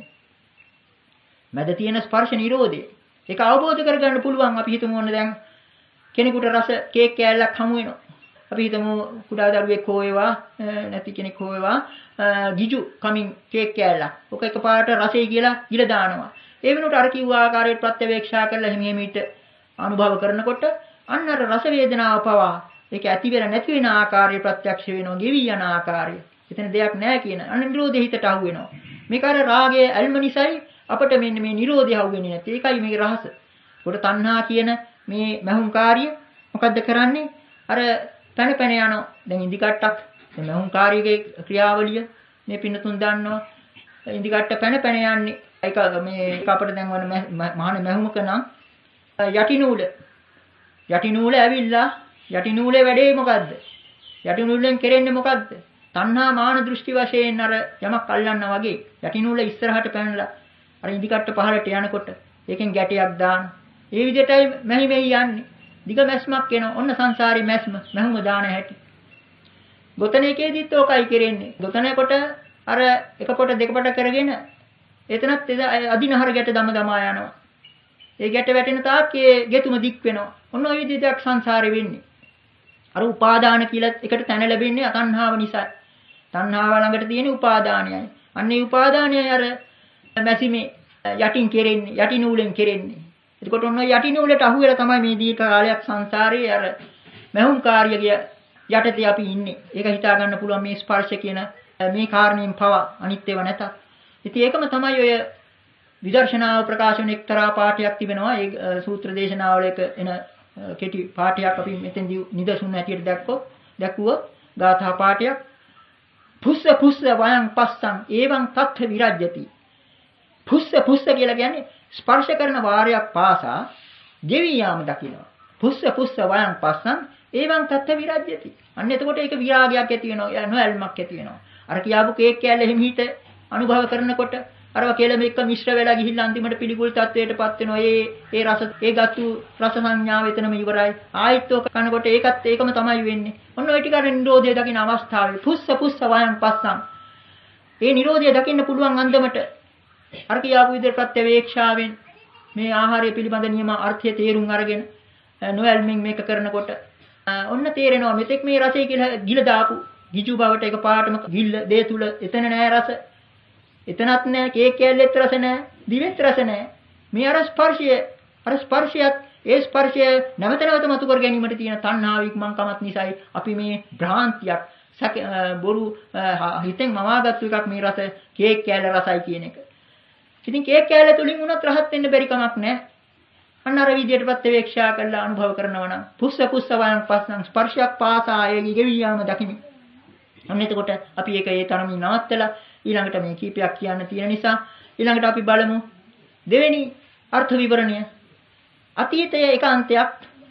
මැද තියෙන ස්පර්ශ නිරෝධය. ඒක අවබෝධ කරගන්න පුළුවන්. අපි හිතමු ඕන දැන් කෙනෙකුට රස කේක් කෑල්ලක් හමු වෙනවා. අපි හිතමු කුඩා දරුවෙක් හෝ වේවා නැති කෙනෙක් හෝ වේවා ගිජු කමින් කේක් කෑල්ලක්. ඔක එකපාරට රසයි කියලා ගිල දානවා. ඒ වෙනුවට අර කිව්ව ආකාරයට ප්‍රත්‍යවේක්ෂා කරලා හිමි හිමීට අනුභව කරනකොට අන්න අර රස වේදනාව පවා ඒක ඇති වෙලා නැති වෙන ආකාරය ප්‍රත්‍යක්ෂ වෙනවා. ගෙවි යන ආකාරය. එතන දෙයක් නැහැ කියන අන්න නිරෝධය හිතට අහු වෙනවා. මේක අර රාගයේ ඇල්ම නිසායි අපිට මෙන්න මේ නිරෝධය අහු වෙන්නේ නැති. ඒකයි මේකේ රහස. උඩ තණ්හා කියන මේ මහුම් කාර්ය මොකද්ද කරන්නේ? අර පැන පැන යන දැන් ඉදි කට්ටක් මේ මහුම් කාර්යයේ ක්‍රියාවලිය මේ පින්නතුන් දන්නවා. ඉදි කට්ට පැන පැන යන්නේ. ඒක මේ ඒක අපිට දැන් වන මහාන මහුමක නම් යටි නූල යටි නූල ඇවිල්ලා යටි නූලේ වැඩේ මොකද්ද? යටි නූලෙන් කෙරෙන්නේ මොකද්ද? තණ්හා මාන දෘෂ්ටි වශයෙන් අර යමක් අල්ලන්නා වගේ යටි නූල ඉස්සරහට පැනලා අර ඉදි කට්ට පහළට යනකොට ඒකෙන් ගැටයක් දාන. ඒ විදිහටයි මෙහි මෙහි යන්නේ. දිග මැස්මක් එනවා. ඔන්න සංසාරේ මැස්ම මහුම දාන හැටි. ගොතන එකේදීත් ඕකයි කරන්නේ. ගොතන කොට අර එක කොට දෙක කොට කරගෙන එතනත් අදිනහර ගැට දම දමා යනවා. ඒ ගැට වැටෙන තාක් ඒ ගෙතුම දික් වෙනවා. ඔන්න ඔය විදිහට සංසාරේ වෙන්නේ. අර උපාදාන කියලා එකට තැන ලැබෙන්නේ අතණ්හාව නිසා. තණ්හාව ළඟට තියෙන උපාදානයයි. අන්න ඒ උපාදානයයි අර මැසිමේ යටින් කෙරෙන්නේ යටි නූලෙන් කෙරෙන්නේ. එතකොට ඔන්න යටි නූලට අහු වෙලා තමයි මේ දීර්ඝ කාලයක් සංසාරේ අර මහුම් කාර්යය යටතේ අපි ඉන්නේ. ඒක හිතා ගන්න පුළුවන් මේ ස්පර්ශ කියන මේ කාරණේන් පවා අනිත්‍යව නැතත්. ඉතින් ඒකම තමයි ඔය විදර්ශනාව ප්‍රකාශ වෙන එක්තරා පාඨයක් තිබෙනවා. ඒ සූත්‍ර දේශනාවල එක එන කෙටි පාඨයක් අපි මෙතෙන්දී නිදසුන් හැටියට දැක්කොත් දැක්ුවොත් ගාථා පාඨයක් පුස්ස පුස්ස වයං පස්සං එවං තත්ථ විරජ්‍යති. පුස්ස පුස්ස කියලා කියන්නේ ස්පර්ශ කරන වාරයක් පාසා ගෙවි යාම දකිනවා. පුස්ස පුස්ස වයං පස්සං එවං තත්ථ විරජ්‍යති. අන්න එතකොට ඒක විරාගයක් ඇති වෙනවා. නොඇල්මක් ඇති වෙනවා. අර කියාපු කේක් කෑල්ල එහෙම හිත අනුභව කරනකොට අරවා කියලා මේක මිශ්‍ර වෙලා ගිහිල්ලා අන්තිමට පිළිකුල් තත්වයටපත් වෙනවා. ඒ ඒ රස ඒ ගත්තු රස සංඥාව එතනම ඉවරයි. ආයිත් ඔක කනකොට ඒකත් ඒකම තමයි වෙන්නේ. ඔන්න ඔය ටික අර නිරෝධය දකින්න අවස්ථාවේ පුස්ස පුස්ස වයන් පස්සන් ඒ Nirodha දකින්න පුළුවන් අන්දමට අර කියාපු විදිහට ප්‍රත්‍යවේක්ෂාවෙන් මේ ආහාරය පිළිබඳ නියම අර්ථය තේරුම් අරගෙන නොයල්මින් මේක කරනකොට ඔන්න තේරෙනවා මෙතෙක් මේ රසය කියලා ගිල දාපු ගිජු බවට එක පාටම ගිල්ල දේ තුල එතන නෑ රස. එතනත් නෑ කේක් කැල්ලෙත් රස නෑ, දිවෙත් රස නෑ. මේ අර ස්පර්ශය අර ස්පර්ශයත් ඒ ස්පර්ශය නැවත නැවත මතු කර ගැනීමට තියෙන තණ්හාව ඉක්මන්කමත් නිසායි අපි මේ භ්‍රාන්තියක් බොරු හිතෙන් මවාගත්තු එකක් මේ රස කේක් කැල්ල රසයි කියන එක. ඉතින් කේක් කැල්ල තුලින් උනත් රහත් වෙන්න බැරි කමක් නෑ. අන්න අර විදියට ප්‍රත්‍යවේක්ෂා කරලා අනුභව කරනවා නම් පුස්ස පුස්ස වයන් පස්සන් ස්පර්ශයක් පාසා ඒ ගෙවි යාම දකිමි. අන්න එතකොට අපි ඒක ඒ තරමින් නවත්තලා ඊළඟට මේ කීපයක් කියන්න තියෙන නිසා ඊළඟට අපි බලමු දෙවෙනි අර්ථ විවරණය. අතීතයේ එක අන්තයක්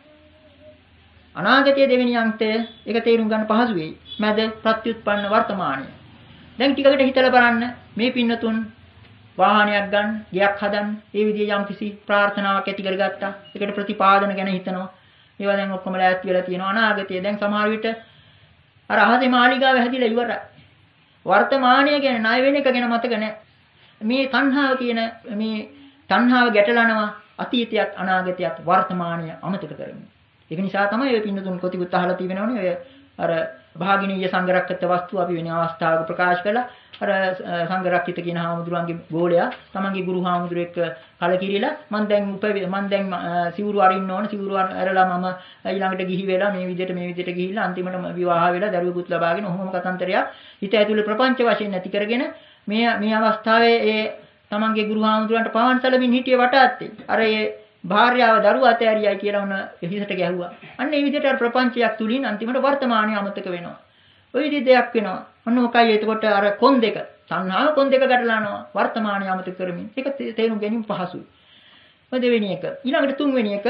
අනාගතයේ දෙවෙනි අන්තය ඒක තේරුම් ගන්න පහසු වෙයි. මැද ප්‍රත්‍යুৎපන්න වර්තමානය. දැන් ටිකකට හිතලා බලන්න මේ පින්නතුන් වාහනයක් ගන්න, ගයක් හදන්න, ඒ විදිහේ යම්කිසි ප්‍රාර්ථනාවක් ඇති කරගත්තා. ඒකට ප්‍රතිපාදන ගැන හිතනවා. ඒවා දැන් ඔක්කොම ලෑස්ති වෙලා තියෙනවා. අනාගතයේ දැන් සමහර විට අර අහසේ මාලිගාව හැදිලා ඉවරයි. වර්තමානය ගැන ණය වෙන එක ගැන මතක නැහැ. මේ තණ්හාව කියන මේ තණ්හාව ගැටලනවා අතීතයත් අනාගතයත් වර්තමානය අමතක කරමින්. ඒක නිසා තමයි ඔය පින්නතුන් කොටිකුත් අහලා තියෙනවනේ ඔය අර භාගිනීය සංගරක්කිත වස්තු අපි වෙන අවස්ථාවක ප්‍රකාශ කළා. අර සංගරක්කිත කියන හාමුදුරුවන්ගේ ගෝලයා තමන්ගේ ගුරු හාමුදුරුවෙක් කලකිරීලා මම දැන් උප මම දැන් සිවුරු අරින්න ඕන සිවුරු අරලා මම ඊළඟට ගිහි වෙලා මේ විදිහට මේ විදිහට ගිහිල්ලා අන්තිමට විවාහ වෙලා දරුවෙකුත් ලබාගෙන ඔහොම කතන්තරයක් හිත ඇතුලේ ප්‍රපංච වශයෙන් නැති කරගෙන මේ මේ අවස්ථාවේ ඒ තමන්ගේ ගුරු හාමුදුරුවන්ට පවන් සැලමින් හිටියේ වටාත්තේ අර ඒ භාර්යාව දරුවා ඇතෑරියයි කියලා උන හිසට ගැහුවා. අන්න ඒ විදිහට අර ප්‍රපංචයක් තුලින් අන්තිමට වර්තමානයේ අමතක වෙනවා. ඔය විදිහ දෙයක් වෙනවා. අන්න මොකයි එතකොට අර කොන් දෙක සංහාව කොන් දෙක ගැටලනවා වර්තමානයේ අමතක කරමින්. ඒක තේරුම් ගැනීම පහසුයි. ඔය දෙවෙනි එක. ඊළඟට තුන්වෙනි එක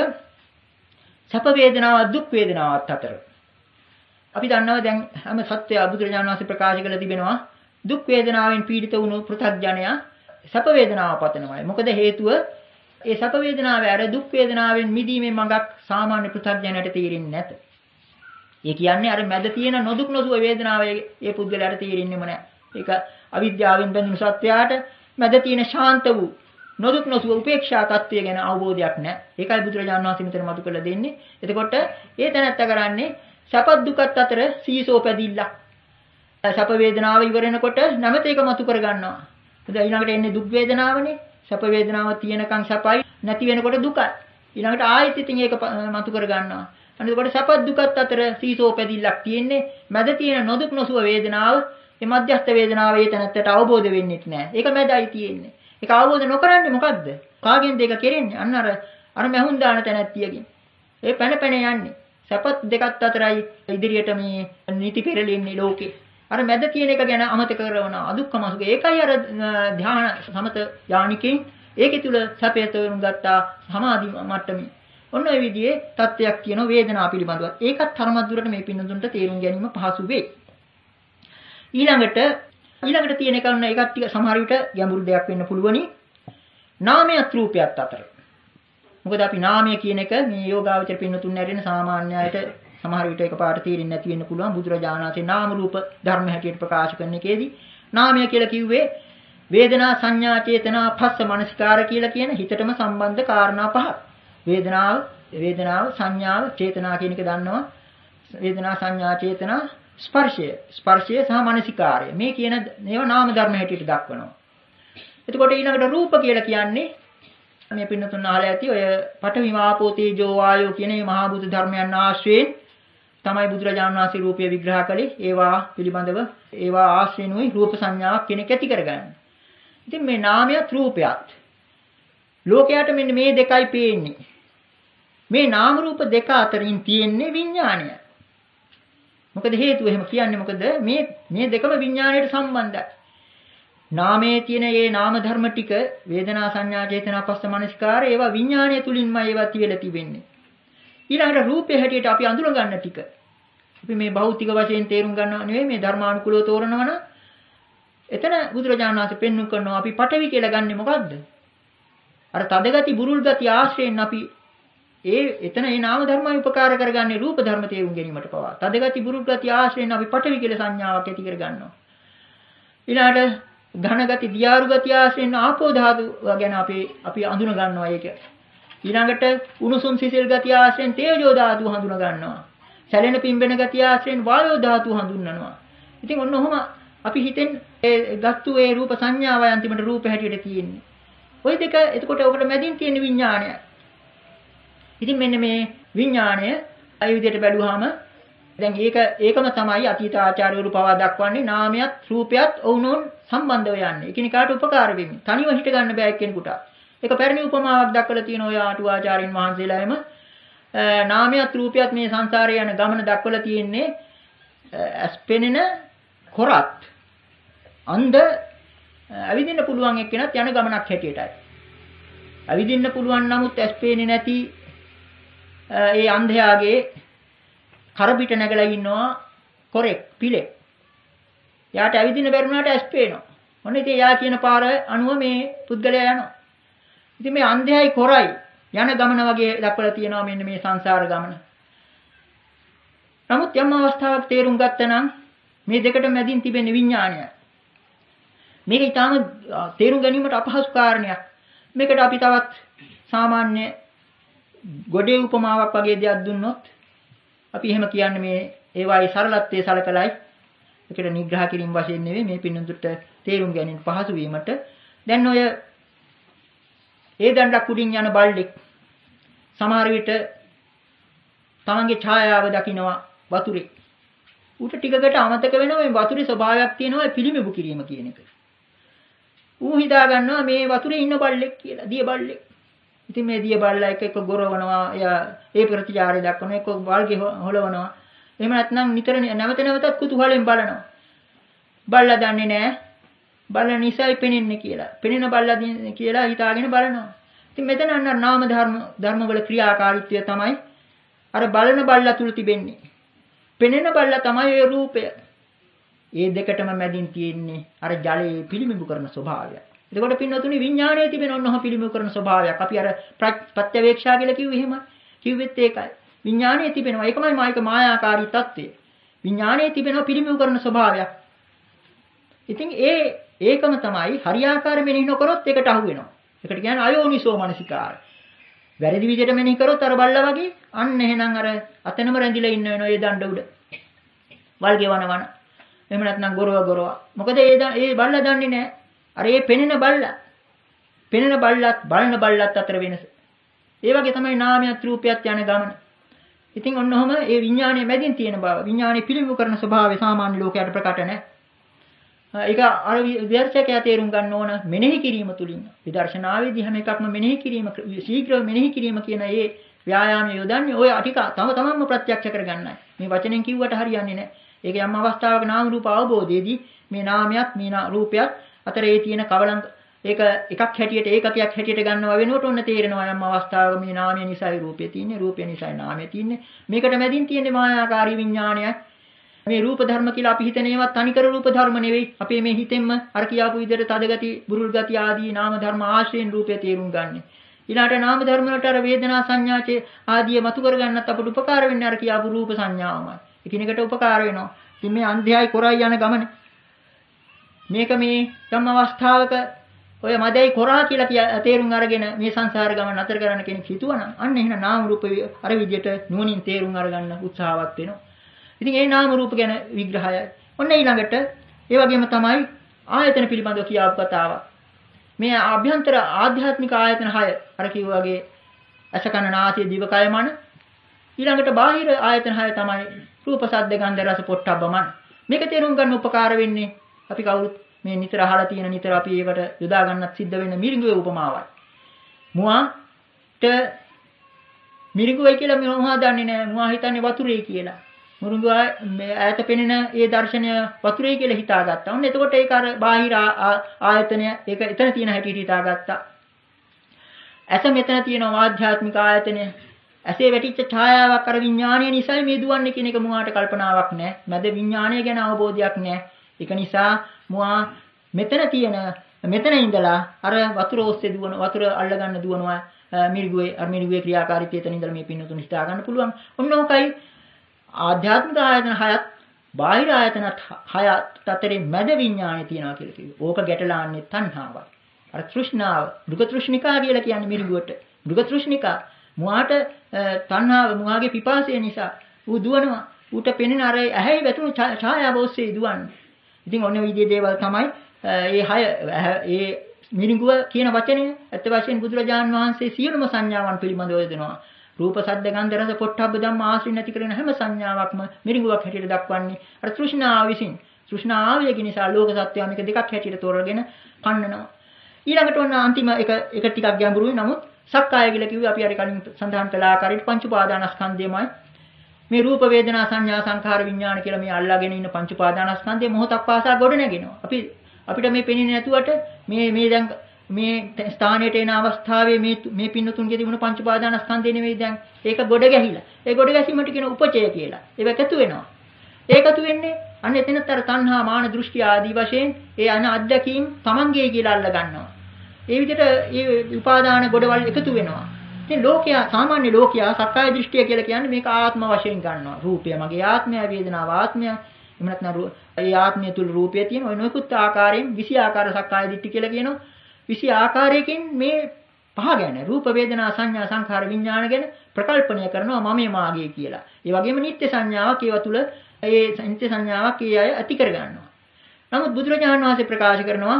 සැප වේදනාව දුක් වේදනාවත් අතර. අපි දන්නවා දැන් හැම සත්‍ය බුදුරජාණන් වහන්සේ ප්‍රකාශ කළ තිබෙනවා දුක් වේදනාවෙන් පීඩිත වුණු පෘථග්ජනයා සැප වේදනාව පතනවායි. මොකද හේතුව ඒ සැප වේදනාව ඇර දුක් වේදනාවෙන් මිදීමේ මඟක් සාමාන්‍ය පෘථග්ජනයට තේරෙන්නේ නැත. ඒ කියන්නේ අර මැද තියෙන නොදුක් නොසුව වේදනාව ඒ පුද්ගලයාට තේරෙන්නේම නැහැ. ඒක අවිද්‍යාවෙන් බැඳුණු සත්වයාට මැද තියෙන ශාන්ත වූ නොදුක් නොසුව උපේක්ෂා තත්වය ගැන අවබෝධයක් නැහැ. ඒකයි බුදුරජාණන් වහන්සේ මෙතන මතු කරලා දෙන්නේ. එතකොට ඒ තැනත්ත කරන්නේ සැප දුකත් අතර සීසෝ පැදිල්ලක්. සැප වේදනාව ඉවර වෙනකොට නැමත ඒක මතු කර ගන්නවා. දැන් ඊළඟට එන්නේ දුක් වේදනාවනේ. සැප වේදනාව තියෙනකන් සැපයි නැති වෙනකොට දුකයි. ඊළඟට ආයෙත් ඉතින් ඒක මතු කර ගන්නවා. අනිත් සැපත් දුකත් අතර සීසෝ පැදිල්ලක් තියෙන්නේ. මැද තියෙන නොදුක් නොසුව වේදනාව, මේ මධ්‍යස්ථ වේදනාව ඒ තැනත්තට අවබෝධ වෙන්නේ නැහැ. ඒක මැදයි තියෙන්නේ. ඒක අවබෝධ නොකරන්නේ මොකද්ද? කාගෙන්ද ඒක කෙරෙන්නේ? අන්න අර අර මහුන් දාන තැනැත්තියකින්. ඒ පැන පැන යන්නේ. සැපත් දෙකත් අතරයි ඉදිරියට මේ නීති පෙරලෙන්නේ ලෝකේ. අර මැද තියෙන එක ගැන අමතක කරනවා. අදුක්කම සුඛ. ඒකයි අර ධ්‍යාන සමත යානිකෙන් ඒකේ තුල සැපය තේරුම් ගත්තා සමාධි මට්ටමේ. ඔන්න ඔය විදිහේ තත්ත්වයක් කියන වේදනාව පිළිබඳව. ඒකත් තරමක් දුරට මේ පින්නතුන්ට තේරුම් ගැනීම පහසු වෙයි. ඊළඟට ඊළඟට තියෙන එක ඔන්න ඒකත් ටික සමහර විට ගැඹුරු දෙයක් වෙන්න පුළුවනි. නාමයත් රූපයත් අතර. මොකද අපි නාමය කියන එක මේ යෝගාවචර පින්නතුන් නැරෙන සාමාන්‍ය අයට සමහර විට එකපාරට තේරෙන්නේ නැති වෙන්න පුළුවන්. බුදුරජාණන් වහන්සේ නාම රූප ධර්ම හැටියට ප්‍රකාශ කරන එකේදී නාමය කියලා කිව්වේ වේදනා සංඥා චේතනා පස්ස මනසිකාර කියලා කියන හිතටම සම්බන්ධ කාරණා පහක්. වේදනාව වේදනාව සංඥාව චේතනා කියන එක දන්නවා. වේදනා සංඥා චේතනා ස්පර්ශය ස්පර්ශය සහ මනසිකාරය මේ කියන ඒවා නාම ධර්ම හැටියට දක්වනවා. එතකොට ඊළඟට රූප කියලා කියන්නේ මේ පින්නතුන් අහලා ඇති ඔය පඨවි ආපෝ තේජෝ වායෝ කියන මේ මහා බුදු ධර්මයන් ආශ්‍රයෙන් තමයි බුදුරජාණන් වහන්සේ රූපය විග්‍රහ කළේ. ඒවා පිළිබඳව ඒවා ආශ්‍රේනුයි රූප සංඥාවක් කෙනෙක් ඇති කරගන්නේ. ඉතින් මේ නාමයත් රූපයත් ලෝකයට මෙන්න මේ දෙකයි පේන්නේ. මේ නාම රූප දෙක අතරින් තියෙන්නේ විඥාණය. මොකද හේතුව එහෙම කියන්නේ මොකද මේ මේ දෙකම විඥාණයට සම්බන්ධයි. නාමයේ තියෙන මේ නාම ධර්ම ටික වේදනා සංඥා චේතනා පස්ස මනසිකාර ඒවා විඥාණය තුලින්මයි ඒවා තියලා තිබෙන්නේ. ඊළඟට රූපේ හැටියට අපි අඳුර ගන්න ටික. අපි මේ භෞතික වශයෙන් තේරුම් ගන්නව නෙවෙයි මේ ධර්මානුකූලව තෝරනවනම් එතන බුදුරජාණන් වහන්සේ පෙන්වු කරනවා අපි පඨවි කියලා ගන්නෙ මොකද්ද? අර තදගති බුරුල් ගති ආශ්‍රයෙන් අපි ඒ එතන ඒ නාම ධර්මයි උපකාර කරගන්නේ රූප ධර්ම තේරුම් ගැනීමට පවා. තදගති බුරුල් ගති ආශ්‍රයෙන් අපි පඨවි කියලා සංඥාවක් ඇති කර ගන්නවා. ඊළාට ඝන ගති, දියාරු ගති ආශ්‍රයෙන් ආපෝ ධාතු ගැන අපි අපි හඳුන ගන්නවා ඒක. ඊළඟට උණුසුම් සිසිල් ගති ආශ්‍රයෙන් තේජෝ ධාතු හඳුන ගන්නවා. සැලෙන පිම්බෙන ගති ආශ්‍රයෙන් වායෝ ධාතු හඳුන්වනවා. ඉතින් ඔන්න ඔහොම අපි හිතෙන් ඒ ගත්තු ඒ රූප සංඥාවයි අන්තිමට රූප හැටියට තියෙන්නේ. ওই දෙක එතකොට ඔකට මැදින් තියෙන විඥාණය. ඉතින් මෙන්න මේ විඥාණය අය විදිහට බැලුවාම දැන් ඒක ඒකම තමයි අතීත ආචාර්යවරු පවා දක්වන්නේ නාමයත් රූපයත් ඔවුනොන් සම්බන්ධව යන්නේ. එකිනෙකාට උපකාර වෙමින්. තනිව හිට ගන්න බෑ එක්කෙනෙකුට. ඒක පැරණි උපමාවක් දක්වලා තියෙනවා ඔය ආටුවාචාරින් වහන්සේලාම නාමයත් රූපයත් මේ සංසාරේ යන ගමන දක්වලා තියෙන්නේ අස්පෙනෙන කොරත් අන්ධ අවිදින්න පුළුවන් එක්කෙනත් යන ගමනක් හැටියටයි. අවිදින්න පුළුවන් නමුත් ඇස්පෙන්නේ නැති ඒ අන්ධයාගේ කරපිට නැගලා ඉන්නවා කොරෙක් පිලෙක්. යාට ඇවිදින්න බැරුණාට ඇස් පේනවා. ඔන්න ඉතින් යා කියන පාර අනුව මේ පුද්ගලයා යනවා. ඉතින් මේ අන්ධයයි කොරයි යන ගමන වගේ දක්වලා තියෙනවා මෙන්න මේ සංසාර ගමන. නමුත් යම් අවස්ථාවක් තේරුම් ගත්තනම් මේ දෙකට මැදින් තිබෙන විඥානය. මේක ඊටාම තේරුම් ගැනීමට අපහසු කාරණයක්. මේකට අපි තවත් සාමාන්‍ය ගොඩේ උපමාවක් වගේ දෙයක් දුන්නොත් අපි එහෙම කියන්නේ මේ ඒවායි සරලත්වයේ සලකලයි ඒකට නිග්‍රහ කිරීම වශයෙන් නෙවෙයි මේ පින්නතුට තේරුම් ගැනීම පහසු වීමට දැන් ඔය ඒ දණ්ඩක් උඩින් යන බල්ලෙක් සමහර විට තමන්ගේ ඡායාව දකිනවා වතුරේ ඌට ටිකකට අමතක වෙනවා මේ වතුරේ ස්වභාවයක් තියෙනවා පිළිඹු කිරීම කියන එක. ඌ හිතා ගන්නවා මේ වතුරේ ඉන්න බල්ලෙක් කියලා දිය බල්ලෙක්. ඉතින් මේ දිය බල්ලා එක එක ගොරවනවා එයා ඒ ප්‍රතිචාරය දක්වනවා එක වල්ගේ හොලවනවා. එහෙම නැත්නම් නිතර නැවත නැවතත් කුතුහලෙන් බලනවා. බල්ලා දන්නේ නැහැ. බල්ලා නිසයි පෙනෙන්නේ කියලා. පෙනෙන බල්ලා කියලා හිතාගෙන බලනවා. ඉතින් මෙතන අන්න නාම ධර්ම ධර්ම වල ක්‍රියාකාරීත්වය තමයි අර බලන බල්ලා තුල තිබෙන්නේ. පෙනෙන බල්ලා තමයි ඒ රූපය. ඒ දෙකටම මැදින් තියෙන්නේ අර ජලයේ පිළිඹු කරන ස්වභාවය. එතකොට පින්නතුනි විඥානයේ තිබෙන ඔන්නෝහ පිළිඹු කරන ස්වභාවයක්. අපි අර ප්‍රත්‍යවේක්ෂා කියලා කිව්වේ එහෙම. කිව්වෙත් ඒකයි. විඥානයේ තිබෙනවා. ඒකමයි මායික මායාකාරී తත්වය. විඥානයේ තිබෙනවා පිළිඹු කරන ස්වභාවයක්. ඉතින් ඒ ඒකම තමයි හරියාකාර මෙනෙහි නොකරොත් ඒකට අහු වෙනවා. ඒකට කියන්නේ අයෝනිසෝ මනසිකාරය. වැරදි විදිහට මෙනෙහි කරොත් අර බල්ලා වගේ අන්න එහෙනම් අර අතනම රැඳිලා ඉන්න වෙනවා ඒ දණ්ඩ උඩ. වල්ගේ වනවන. එහෙම නැත්නම් ගොරව ගොරව. මොකද ඒ ඒ බල්ලා දන්නේ නැහැ. අර ඒ පෙනෙන බල්ලා. පෙනෙන බල්ලත් බලන බල්ලත් අතර වෙනස. ඒ වගේ තමයි නාමයත් රූපයත් යන ගමන. ඉතින් ඔන්න ඔහම ඒ විඥානයේ මැදින් තියෙන බව. විඥානයේ පිළිඹු කරන ස්වභාවය සාමාන්‍ය ලෝකයට ප්‍රකට නැහැ. ඒක අර විදර්ශකයා තේරුම් ගන්න ඕන මෙනෙහි කිරීම තුලින්. විදර්ශනාවේදී හැම එකක්ම මෙනෙහි කිරීම ශීඝ්‍ර මෙනෙහි කිරීම කියන ඒ ව්‍යායාමය යොදන්නේ ඔය ටික තම තමන්ම ප්‍රත්‍යක්ෂ කරගන්නයි. මේ වචනෙන් කිව්වට හරියන්නේ නැහැ. ඒක යම් අවස්ථාවක නාම රූප අවබෝධයේදී මේ නාමයත් මේ රූපයත් අතර ඒ තියෙන කවලං ඒක එකක් හැටියට ඒකකයක් හැටියට ගන්නවා වෙනකොට ඔන්න තේරෙනවා යම් අවස්ථාවක මේ නාමය නිසායි රූපය තියෙන්නේ රූපය නිසායි නාමය තියෙන්නේ. මේකට මැදින් තියෙන්නේ මායාකාරී විඥානයයි. මේ රූප ධර්ම කියලා අපි හිතන ඒවා තනිකර රූප ධර්ම නෙවෙයි. අපේ මේ හිතෙන්ම අර කියාපු විදිහට තද ගති, බුරුල් ගති ආදී නාම ධර්ම ආශ්‍රයෙන් රූපය තේරුම් ගන්න. ඊළාට නාම ධර්ම වලට අර වේදනා සංඥාචේ ආදී මතු කර ගන්නත් අපට උපකාර වෙන්නේ අර කියාපු රූප සංඥාවමයි. එකිනෙකට උපකාර වෙනවා. ඉතින් මේ අන්ධයයි කොරයි යන ගමන මේක මේ යම් අවස්ථාවක ඔය මදයි කොරා කියලා තේරුම් අරගෙන මේ සංසාර ගමන අතර කරන්න කෙනෙක් හිතුවනම් අන්න එහෙනම් නාම රූප අර විදිහට නුවණින් තේරුම් අරගන්න උත්සාහවත් වෙනවා. ඉතින් ඒ නාම රූප ගැන විග්‍රහයයි. ඔන්න ඊළඟට ඒ වගේම තමයි ආයතන පිළිබඳව කියාපු කතාවක්. මේ ආභ්‍යන්තර ආධ්‍යාත්මික ආයතන හය අර කිව්වා වගේ අසකන නාසය දිවකය මන. ඊළඟට බාහිර ආයතන හය තමයි රූප සද්ද ගන්ධ රස පොට්ටබ්බ මන. මේක තේරුම් ගන්න උපකාර වෙන්නේ අපි කවුරුත් මේ නිතර අහලා තියෙන නිතර අපි ඒකට යොදා ගන්නත් සිද්ධ වෙන මිරිඟුවේ උපමාවයි. මුවාට මිරිඟුවයි කියලා මොනවා දන්නේ නැහැ. මුවා හිතන්නේ වතුරේ කියලා. මුරුඟු ඈත පෙනෙන ඒ දර්ශනය වතුරේ කියලා හිතාගත්තා. ඔන්න එතකොට ඒක අර බාහිර ආයතනය ඒක එතන තියෙන හැටියට හිතාගත්තා. ඇස මෙතන තියෙනවා ආධ්‍යාත්මික ආයතනය. ඇසේ වැටිච්ච ඡායාවක් අර විඥානීය නිසා මේ දුවන්නේ කියන එක මුවාට කල්පනාවක් නැහැ. මැද විඥානය ගැන අවබෝධයක් නැහැ. ඒක නිසා මුවා මෙතන තියෙන මෙතන ඉඳලා අර වතුර ඔස්සේ දුවන වතුර අල්ල ගන්න දුවනවා මිරිගුවේ අර මිරිගුවේ ක්‍රියාකාරීත්වය එතන ඉඳලා මේ පින්නතුන් හිතා ගන්න පුළුවන්. ඔන්න ඕකයි ආධ්‍යාත්මික ආයතන හයත් බාහිර ආයතනත් හයත් අතරේ මැද විඥානය තියනවා කියලා කිව්වා. ඕක ගැටලාන්නේ තණ්හාවයි. අර තෘෂ්ණාව, මෘග තෘෂ්ණිකා කියලා කියන්නේ මිරිඟුවට. මෘග තෘෂ්ණිකා මුවාට තණ්හාව මුවාගේ පිපාසය නිසා ඌ දුවනවා. ඌට පෙනෙන අර ඇහැයි වැටුණු ඡායාව ඔස්සේ දුවන්නේ. ඉතින් ඔන්න ඔය විදිහේ දේවල් තමයි ඒ හය ඒ මිරිඟුව කියන වචනේ ඇත්ත වශයෙන් බුදුරජාන් වහන්සේ සියලුම සංඥාවන් පිළිබඳව දෙනවා. රූප, ශබ්ද, ගන්ධ, රස, පොට්ටබ්බ ධම්ම ආශ්‍රය නැති කරන හැම සංඥාවක්ම මිරිඟුවක් හැටියට දක්වන්නේ අර තෘෂ්ණාව විසින්. තෘෂ්ණාවය නිසා ලෝක සත්‍යය මේක දෙකක් හැටියට තෝරගෙන පන්නනවා. ඊළඟට ඔන්න අන්තිම එක එක ටිකක් ගැඹුරුයි. නමුත් සක්කාය කියලා කිව්වේ අපි අර කලින් සඳහන් කළ ආකාරයට පංච උපාදානස්කන්ධයමයි. මේ රූප, වේදනා, සංඥා, සංඛාර, විඥාන කියලා මේ අල්ලාගෙන ඉන්න පංච උපාදානස්කන්ධය මොහොතක් පාසා ගොඩ නැගෙනවා. අපි අපිට මේ පෙනෙන්නේ නැතුවට මේ මේ දැන් මේ ස්ථානයට එන අවස්ථාවේ මේ මේ පින්නතුන්ගේ තිබුණු පංච උපාදානස්කන්ධය නෙවෙයි දැන් ඒක ගොඩ ගැහිලා. ඒ ගොඩ ගැසීමට කියන උපචය කියලා. ඒක එකතු වෙනවා. ඒකතු වෙන්නේ අන්න එතනතර තණ්හා, මාන, දෘෂ්ටි ආදී වශයෙන් ඒ අන අධ්‍යක්ීම් තමන්ගේ කියලා අල්ල ගන්නවා. ඒ විදිහට මේ උපාදාන ගොඩවල් එකතු වෙනවා. ඉතින් ලෝකයා සාමාන්‍ය ලෝකයා සක්කාය දෘෂ්ටිය කියලා කියන්නේ මේක ආත්ම වශයෙන් ගන්නවා. රූපය මගේ ආත්මය, වේදනාව ආත්මය. එහෙම නැත්නම් ඒ ආත්මය තුල රූපය තියෙන ඔය නොයෙකුත් ආකාරයෙන් විසි ආකාර සක්කාය දිට්ඨි කියලා කියනවා. විසි ආකාරයකින් මේ පහ ගැන රූප, වේදනා, සංඥා, සංඛාර, විඥාන ගැන ප්‍රකල්පණය කරනවා මමේ මාගේ කියලා. ඒ වගේම නිත්‍ය සංඥාවක් ඒව තුල ඒ නිත්‍ය සංඥාවක් ඒ අය ඇති කර ගන්නවා. නමුත් බුදුරජාණන් වහන්සේ ප්‍රකාශ කරනවා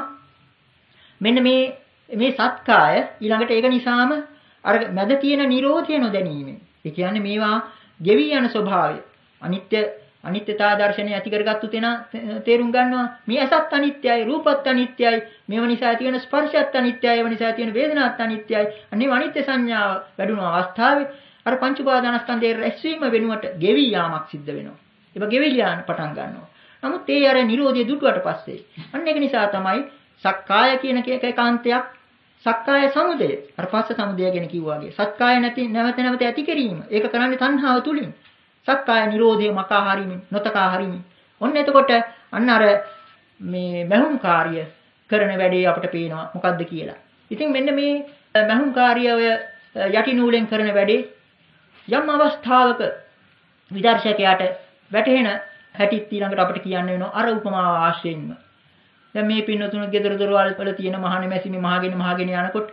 මෙන්න මේ මේ සත්කාය ඊළඟට ඒක නිසාම අර මැද තියෙන නිරෝධය නොදැනීමෙන්. ඒ කියන්නේ මේවා ගෙවි යන ස්වභාවය. අනිත්‍ය අනිත්‍යතා දර්ශනය ඇති කරගත්තු තැන තේරුම් ගන්නවා. මේ අසත් අනිත්‍යයි, රූපත් අනිත්‍යයි. මේව නිසා ඇති වෙන ස්පර්ශයත් අනිත්‍යයි, ඒව නිසා ඇති වෙන වේදනාත් අනිත්‍යයි. අනේ අනිත්‍ය සංඥාව වැඩුණු අවස්ථාවේ අර පංච උපාදානස්කන්ධයේ රැස්වීම වෙනුවට ගෙවි යාමක් සිද්ධ වෙනවා. ඒක ගෙවිල යන පටන් ගන්නවා. නමුත් ඒ අර නිරෝධය දුටුවට පස්සේ අන්න ඒක නිසා තමයි සක්කාය කියන ඒකාන්තයක් සක්කාය සමුදය. අර පස්ස සමුදය ගැන කිව්වාගේ. සක්කාය නැති නැවත නැවත ඇති කිරීම. ඒක කරන්නේ තණ්හාව තුලින්. සක්කාය නිරෝධය මකා හරිමින්, නොතකා හරිමින්. ඔන්න එතකොට අන්න අර මේ මහුම් කාර්ය කරන වැඩේ අපිට පේනවා මොකද්ද කියලා. ඉතින් මෙන්න මේ මහුම් කාර්යය ඔය යටි නූලෙන් කරන වැඩේ යම් අවස්ථාවක විදර්ශකයාට වැටහෙන හැටිත් ඊළඟට අපිට කියන්න වෙනවා අර උපමාව ආශ්‍රයෙන්ම. දැන් මේ පින්නතුණු ගෙදර දොරවල් වල තියෙන මහානේ මැසිමේ මහගෙන මහගෙන යනකොට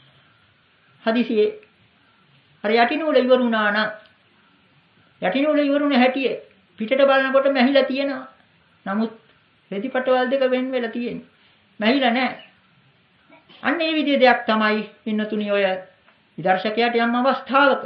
හදිසියේ අර යටි නූල ඉවරුණා නම් යටි නූල ඉවරුණ හැටියේ පිටට බලනකොට මැහිලා තියෙනවා. නමුත් රෙදිපටවල් දෙක වෙන් වෙලා තියෙන්නේ. මැහිලා නැහැ. අන්න ඒ විදිහේ දෙයක් තමයි පින්නතුණි ඔය විදර්ශකයාට යම් අවස්ථාවක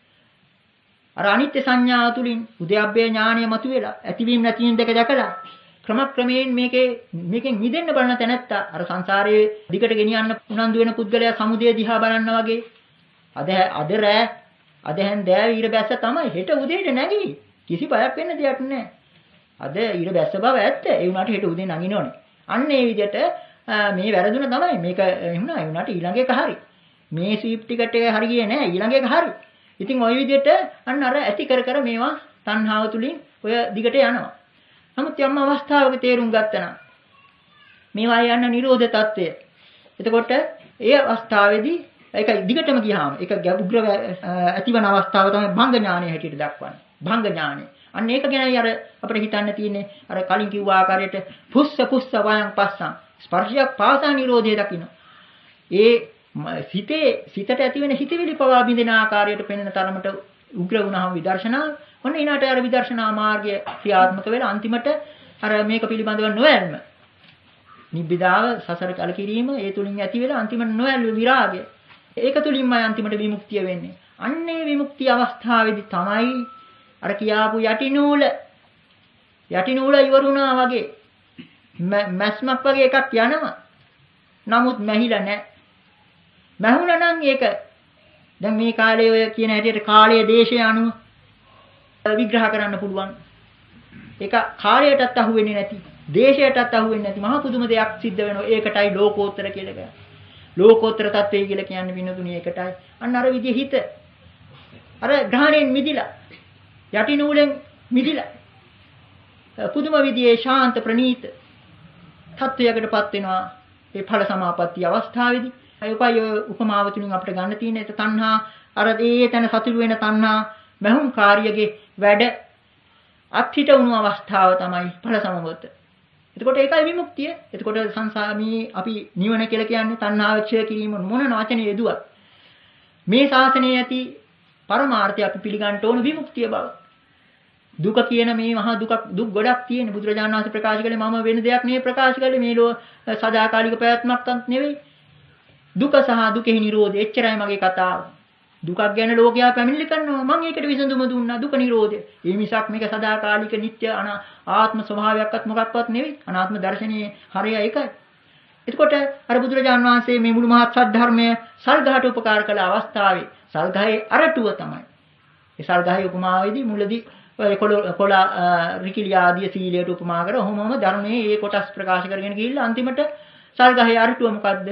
අර අනිත්‍ය සංඥාව තුලින් උද්‍යප්පේ ඥානය මතුවෙලා ඇතිවීම නැතිවීම දෙක දැකලා ක්‍රමක්‍රමයෙන් මේකේ මේකෙන් මිදෙන්න බලන තැනැත්තා අර සංසාරයේ දිගට ගෙනියන්න උනන්දු වෙන පුද්ගලයා සමුදය දිහා බලනවා වගේ අද අද රෑ අද හැන්දෑව ඊර බැස්ස තමයි හෙට උදේට නැගී කිසි බයක් වෙන්න දෙයක් නැහැ. අද ඊර බැස්ස බව ඇත්ත. ඒ වුණාට හෙට උදේ නගින්න ඕනේ. අන්න ඒ විදිහට මේ වැරදුන තමයි මේක එහුණා ඒ වුණාට ඊළඟ එක හරි. මේ ස්වීප් ටිකට් එක හරි ගියේ නැහැ ඊළඟ එක හරි. ඉතින් ওই විදිහට අන්න අර ඇති කර කර මේවා තණ්හාව තුලින් ඔය දිගට යනවා. නමුත් යම් අවස්ථාවක තේරුම් ගත්තා නම් මේවා යන නිරෝධ తত্ত্বය. එතකොට ඒ අවස්ථාවේදී ඒක දිගටම ගියාම ඒක උග්‍ර ඇතිවන අවස්ථාව තමයි භංග ඥානය හැටියට දක්වන්නේ. භංග ඥානය. අන්න ඒක ගැනයි අර අපිට හිතන්න තියෙන්නේ අර කලින් කිව්ව ආකාරයට පුස්ස පුස්ස වයන් පස්සන් ස්පර්ශයක් පාසා නිරෝධය දකින්න. ඒ සිතේ සිතට ඇති වෙන හිතවිලි පවා බින්දින ආකාරයට පෙනෙන තරමට උග්‍ර වුණාම විදර්ශනා ඔන්න ඊනාට අර විදර්ශනා මාර්ගය ක්‍රියාත්මක වෙලා අන්තිමට අර මේක පිළිබඳව නොයල්ම නිබ්බිදාව සසර කලකිරීම ඒ තුලින් ඇති වෙලා අන්තිමට නොයල් විරාගය ඒක තුලින්මයි අන්තිමට විමුක්තිය වෙන්නේ. අන්නේ විමුක්තිය අවස්ථාවේදී තමයි අර කියාපු යටි නූල යටි නූල ඉවරුණා වගේ මැස්මක් වගේ එකක් යනවා. නමුත් මැහිලා නැහැ. මැහුණා නම් ඒක දැන් මේ කාලේ ඔය කියන හැටියට කාලයේ දේශය අනුව විග්‍රහ කරන්න පුළුවන්. ඒක කාලයටත් අහු වෙන්නේ නැති, දේශයටත් අහු වෙන්නේ නැති මහා පුදුම දෙයක් සිද්ධ වෙනවා. ඒකටයි ලෝකෝත්තර කියලා කියන්නේ. ලෝකෝත්තර තත්වය කියලා කියන්නේ විනෝදුණී ඒකටයි. අන්න අර විදිහ හිත අර ග්‍රහණයෙන් මිදිලා යටි නූලෙන් මිදිලා පුදුම විදිහේ ශාන්ත ප්‍රණීත තත්වයකටපත් වෙනවා. ඒ ඵල සමාපatti අවස්ථාවේදී අයෝපය උපමාව තුලින් අපිට ගන්න තියෙන ඒ තණ්හා අර ඒ තන සතුරු වෙන තණ්හා මහුම් කාර්යයේ වැඩ අත්හිට වුණු අවස්ථාව තමයි ඵල සමවත. එතකොට ඒකයි විමුක්තිය. එතකොට සංසාරී අපි නිවන කියලා කියන්නේ තණ්හාව ක්ෂය කිරීම මොන වචනේ යෙදුවත් මේ ශාසනයේ ඇති පරමාර්ථය අපි පිළිගන්න ඕන විමුක්තිය බව. දුක කියන මේ මහා දුක දුක් ගොඩක් තියෙන බුදුරජාණන් වහන්සේ ප්‍රකාශ කළේ මම වෙන දෙයක් නෙවෙයි ප්‍රකාශ කළේ මේ ලෝ සදාකාලික පැවැත්මක් නෙවෙයි. දුක සහ දුකෙහි නිරෝධය එච්චරයි මගේ කතාව. දුකක් ගැන ලෝකයා පැමිණිලි කරනවා මම ඒකට විසඳුම දුන්නා දුක නිරෝධය. ඒ මිසක් මේක සදාකාලික නිට්ටය ආත්ම ස්වභාවයක්වත් මොකක්වත් නෙවෙයි. අනාත්ම දර්ශනයේ හරය ඒකයි. එතකොට අර බුදුරජාණන් වහන්සේ මේ මුළු මහත් සත්‍ය සල්ගහට උපකාර කළ අවස්ථාවේ සල්ගහේ අරටුව තමයි. ඒ සල්ගහේ උපමාවේදී මුලදී කොළ කොළ රිකිලිය ආදී සීලයට උපමා කර ඔහොමම ධර්මයේ ඒ කොටස් ප්‍රකාශ කරගෙන ගිහිල්ලා අන්තිමට සල්ගහේ අරටුව මොකද්ද?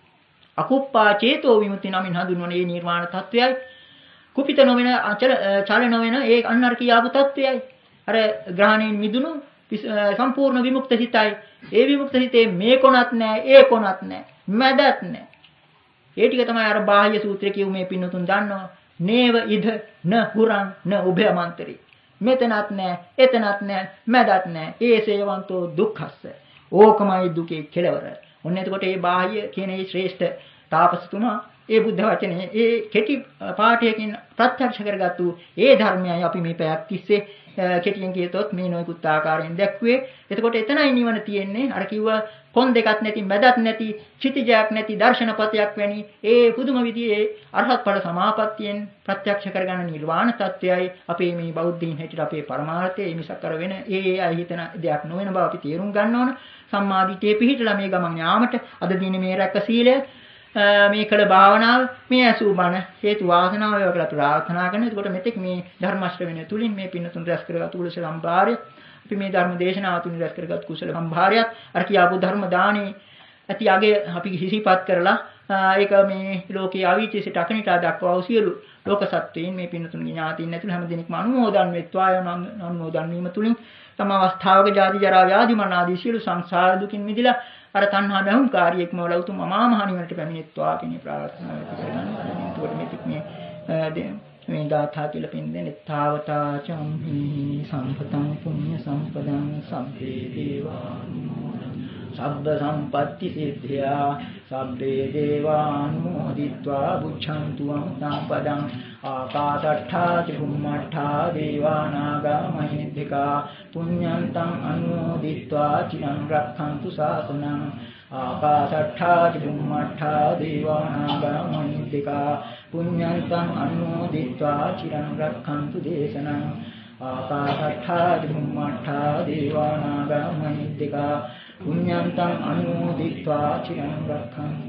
අකුප්පා චේතෝ විමුක්ති නමින් හඳුන්වන මේ නිර්වාණ තත්වයයි. කුපිත නොවන අචල චල නොවන ඒ අන්නර කියාපු තත්වයයි. අර ග්‍රහණයෙන් මිදුණු සම්පූර්ණ විමුක්ත හිතයි. ඒ විමුක්ත හිතේ මේ කොනත් නැහැ, ඒ කොනත් නැහැ, මැදත් නැහැ. ඒ ටික තමයි අර බාහ්‍ය සූත්‍රයේ කියු මේ පින්නතුන් දන්නවා. නේව ඉද න හුරං න උභයමන්තරි. මෙතනත් නැහැ, එතනත් නැහැ, මැදත් නැහැ. ඒ සේවන්තෝ දුක්ඛස්ස. ඕකමයි දුකේ කෙලවර. ඔන්න එතකොට මේ බාහ්‍ය කියන මේ ශ්‍රේෂ්ඨ තාපසතුමා ඒ බුද්ධ වචනේ ඒ කෙටි පාඨයකින් ප්‍රත්‍යක්ෂ කරගත්තු ඒ ධර්මයයි අපි මේ පැයක් තිස්සේ කෙටියෙන් කියතොත් මේ නොයෙකුත් ආකාරයෙන් දැක්ුවේ. එතකොට එතනයි නිවන තියෙන්නේ. අර කිව්වා කොන් දෙකක් නැති, මැදත් නැති, චිතිජයක් නැති දර්ශනපතයක් වැනි ඒ පුදුම විදිහේ අරහත් ඵල සමාපත්තියෙන් ප්‍රත්‍යක්ෂ කරගන්න නිර්වාණ තත්වයයි අපේ මේ බෞද්ධයින් හැටියට අපේ පරමාර්ථය. ඒ මිසක් අර වෙන ඒ ඒ අය හිතන දෙයක් නොවන බව අපි තේරුම් ගන්න ඕන. සම්මාදිටේ පිහිටලා මේ ගමන් යාමට අද දින මේ රැක සීලය මේ කළ භාවනාව මේ ඇසූ බණ හේතු වාසනාව වේවා කියලා ප්‍රාර්ථනා කරනවා. එතකොට මෙතෙක් මේ ධර්ම ශ්‍රවණය තුලින් මේ පින්නතුන් රැස් කරගත් කුසල සම්භාරය අපි මේ ධර්ම දේශනාව තුලින් රැස් කරගත් කුසල සම්භාරයත් අර කියාපු ධර්ම දානේ ඇති යගේ අපි හිසිපත් කරලා ඒක මේ ලෝකයේ අවීචිසිට අකනිටා දක්වා වූ සියලු ලෝක සත්වයන් මේ පින්නතුන්ගේ ඥාතීන් ඇතුළු හැම දිනෙකම අනුමෝදන් වෙත්වා. යන අනුමෝදන් වීම තුලින් තම අවස්ථාවක ජාති ජරා ව්‍යාධි මරණ ආදී සියලු සංසාර දුකින් මිදලා අර තණ්හා මහුම්කාරියෙක්ම වල උතුම් අමා මහ නිවනට පැමිණෙත්වා කියන ප්‍රාර්ථනාව කරගන්නවා. එතකොට මේක මේ මේ ගාථා කියලා පින්දෙන්නේ තාවතා චම්හි සම්පතං පුඤ්ඤ සම්පදං සම්පේ දේවානුමෝදං සබ්බ සම්පatti සිද්ධා සබ්බේ දේවානුමෝදිत्वा බුද්ධන්තු අමතං පදං ආකාශට්ඨා චුම්මට්ඨා දේවානාගා මහිද්దికා පුඤ්ඤන්තං අනුමෝදිत्वा චිරං රක්ඛන්තු ශාසනං ආකාශට්ඨා චුම්මට්ඨා දේවානාගා මහිද්దికා පුඤ්ඤන්තං අනුමෝදිत्वा චිරං රක්ඛන්තු දේශනං ආකාශට්ඨා චුම්මට්ඨා දේවානාගා මහිද්దికා පුඤ්ඤන්තං අනුමෝදිत्वा චිරං රක්ඛන්තු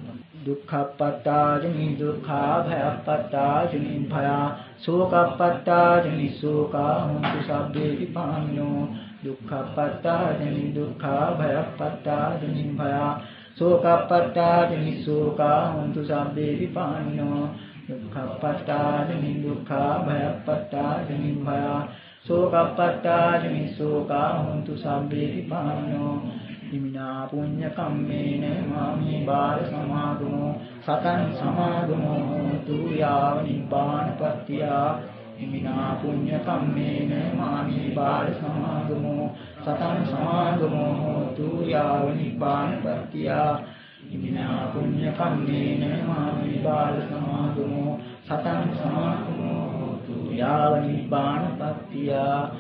දුක්ඛප්පත්තාජනි දුක්ඛා භයප්පත්තාජනි භයා සෝකප්පත්තාජනි සෝකා හොන්තු සබ්බේ විපාමිනෝ දුක්ඛප්පත්තාජනි දුක්ඛා භයප්පත්තාජනි භයා සෝකප්පත්තාජනි සෝකා හොන්තු සබ්බේ විපාමිනෝ දුක්ඛප්පත්තාජනි දුක්ඛා භයප්පත්තාජනි භයා සෝකප්පත්තාජනි සෝකා හොන්තු සබ්බේ විපාමිනෝ ඉමිනා පුඤ්ඤ කම්මේන මාමේ බාල සමාගමෝ සතං සමාගමෝ තු යාව නිබ්බානපත්තිය ඉමිනා පුඤ්ඤ කම්මේන මාමේ බාල සමාගමෝ සතං සමාගමෝ තු යාව නිබ්බානපත්තිය ඉමිනා පුඤ්ඤ කම්මේන මාමේ බාල සමාගමෝ සතං සමාගමෝ තු යාව නිබ්බානපත්තිය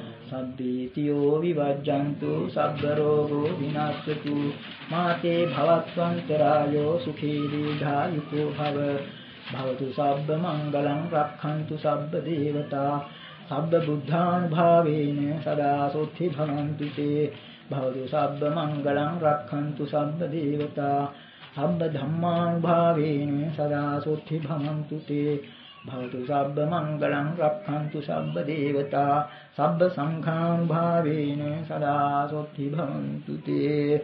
සබ්බීතියෝ විවජ්ජන්තු සබ්බ රෝගෝ විනාශතු මාතේ භවත්වන්තරායෝ සුඛී දීඝායුකෝ භව භවතු සබ්බ මංගලං රක්ඛන්තු සබ්බ දේවතා සබ්බ බුද්ධානුභාවේන සදා සොත්ථි භවන්තු තේ භවතු සබ්බ මංගලං රක්ඛන්තු සබ්බ දේවතා සබ්බ ධම්මානුභාවේන සදා සොත්ථි භවන්තු තේ භවතු සබ්බ මංගලං රක්ඛන්තු සබ්බ දේවතා සබ්බ සංඛානුභාවේන සදා සොත්ථි භවන්තු තේ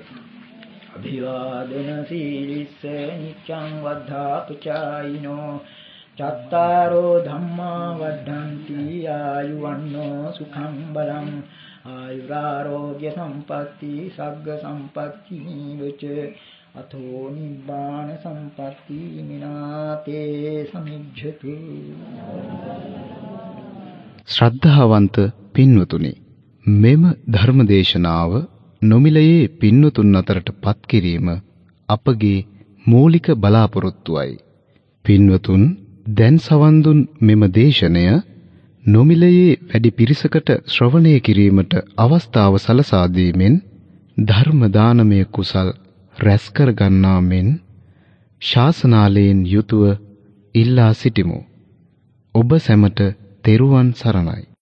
අභිවාදන සීලිස්ස නිච්ඡං වද්ධාපචායිනෝ චත්තාරෝ ධම්මා වද්ධන්ති ආයුවන්නෝ සුඛං බලං ආයුරාෝග්‍ය සම්පatti සග්ග සම්පatti නිවච අතෝ නිබ්බාන සම්පatti මිනාතේ සමිජ්ජතු. ශ්‍රද්ධාවන්ත පින්වතුනි, මෙම ධර්මදේශනාව නොමිලයේ පින්වතුන් අතරට පත් කිරීම අපගේ මූලික බලාපොරොත්තුවයි. පින්වතුන් දැන් සවන් දුන් මෙම දේශනය නොමිලයේ වැඩි පිරිසකට ශ්‍රවණය කිරීමට අවස්ථාව සලසා දීමෙන් ධර්ම දානමය කුසල් රැස් කර ගන්නා මෙන් ශාසනාලයෙන් යුතුව ඉල්ලා සිටිමු. ඔබ සැමට තෙරුවන් සරණයි.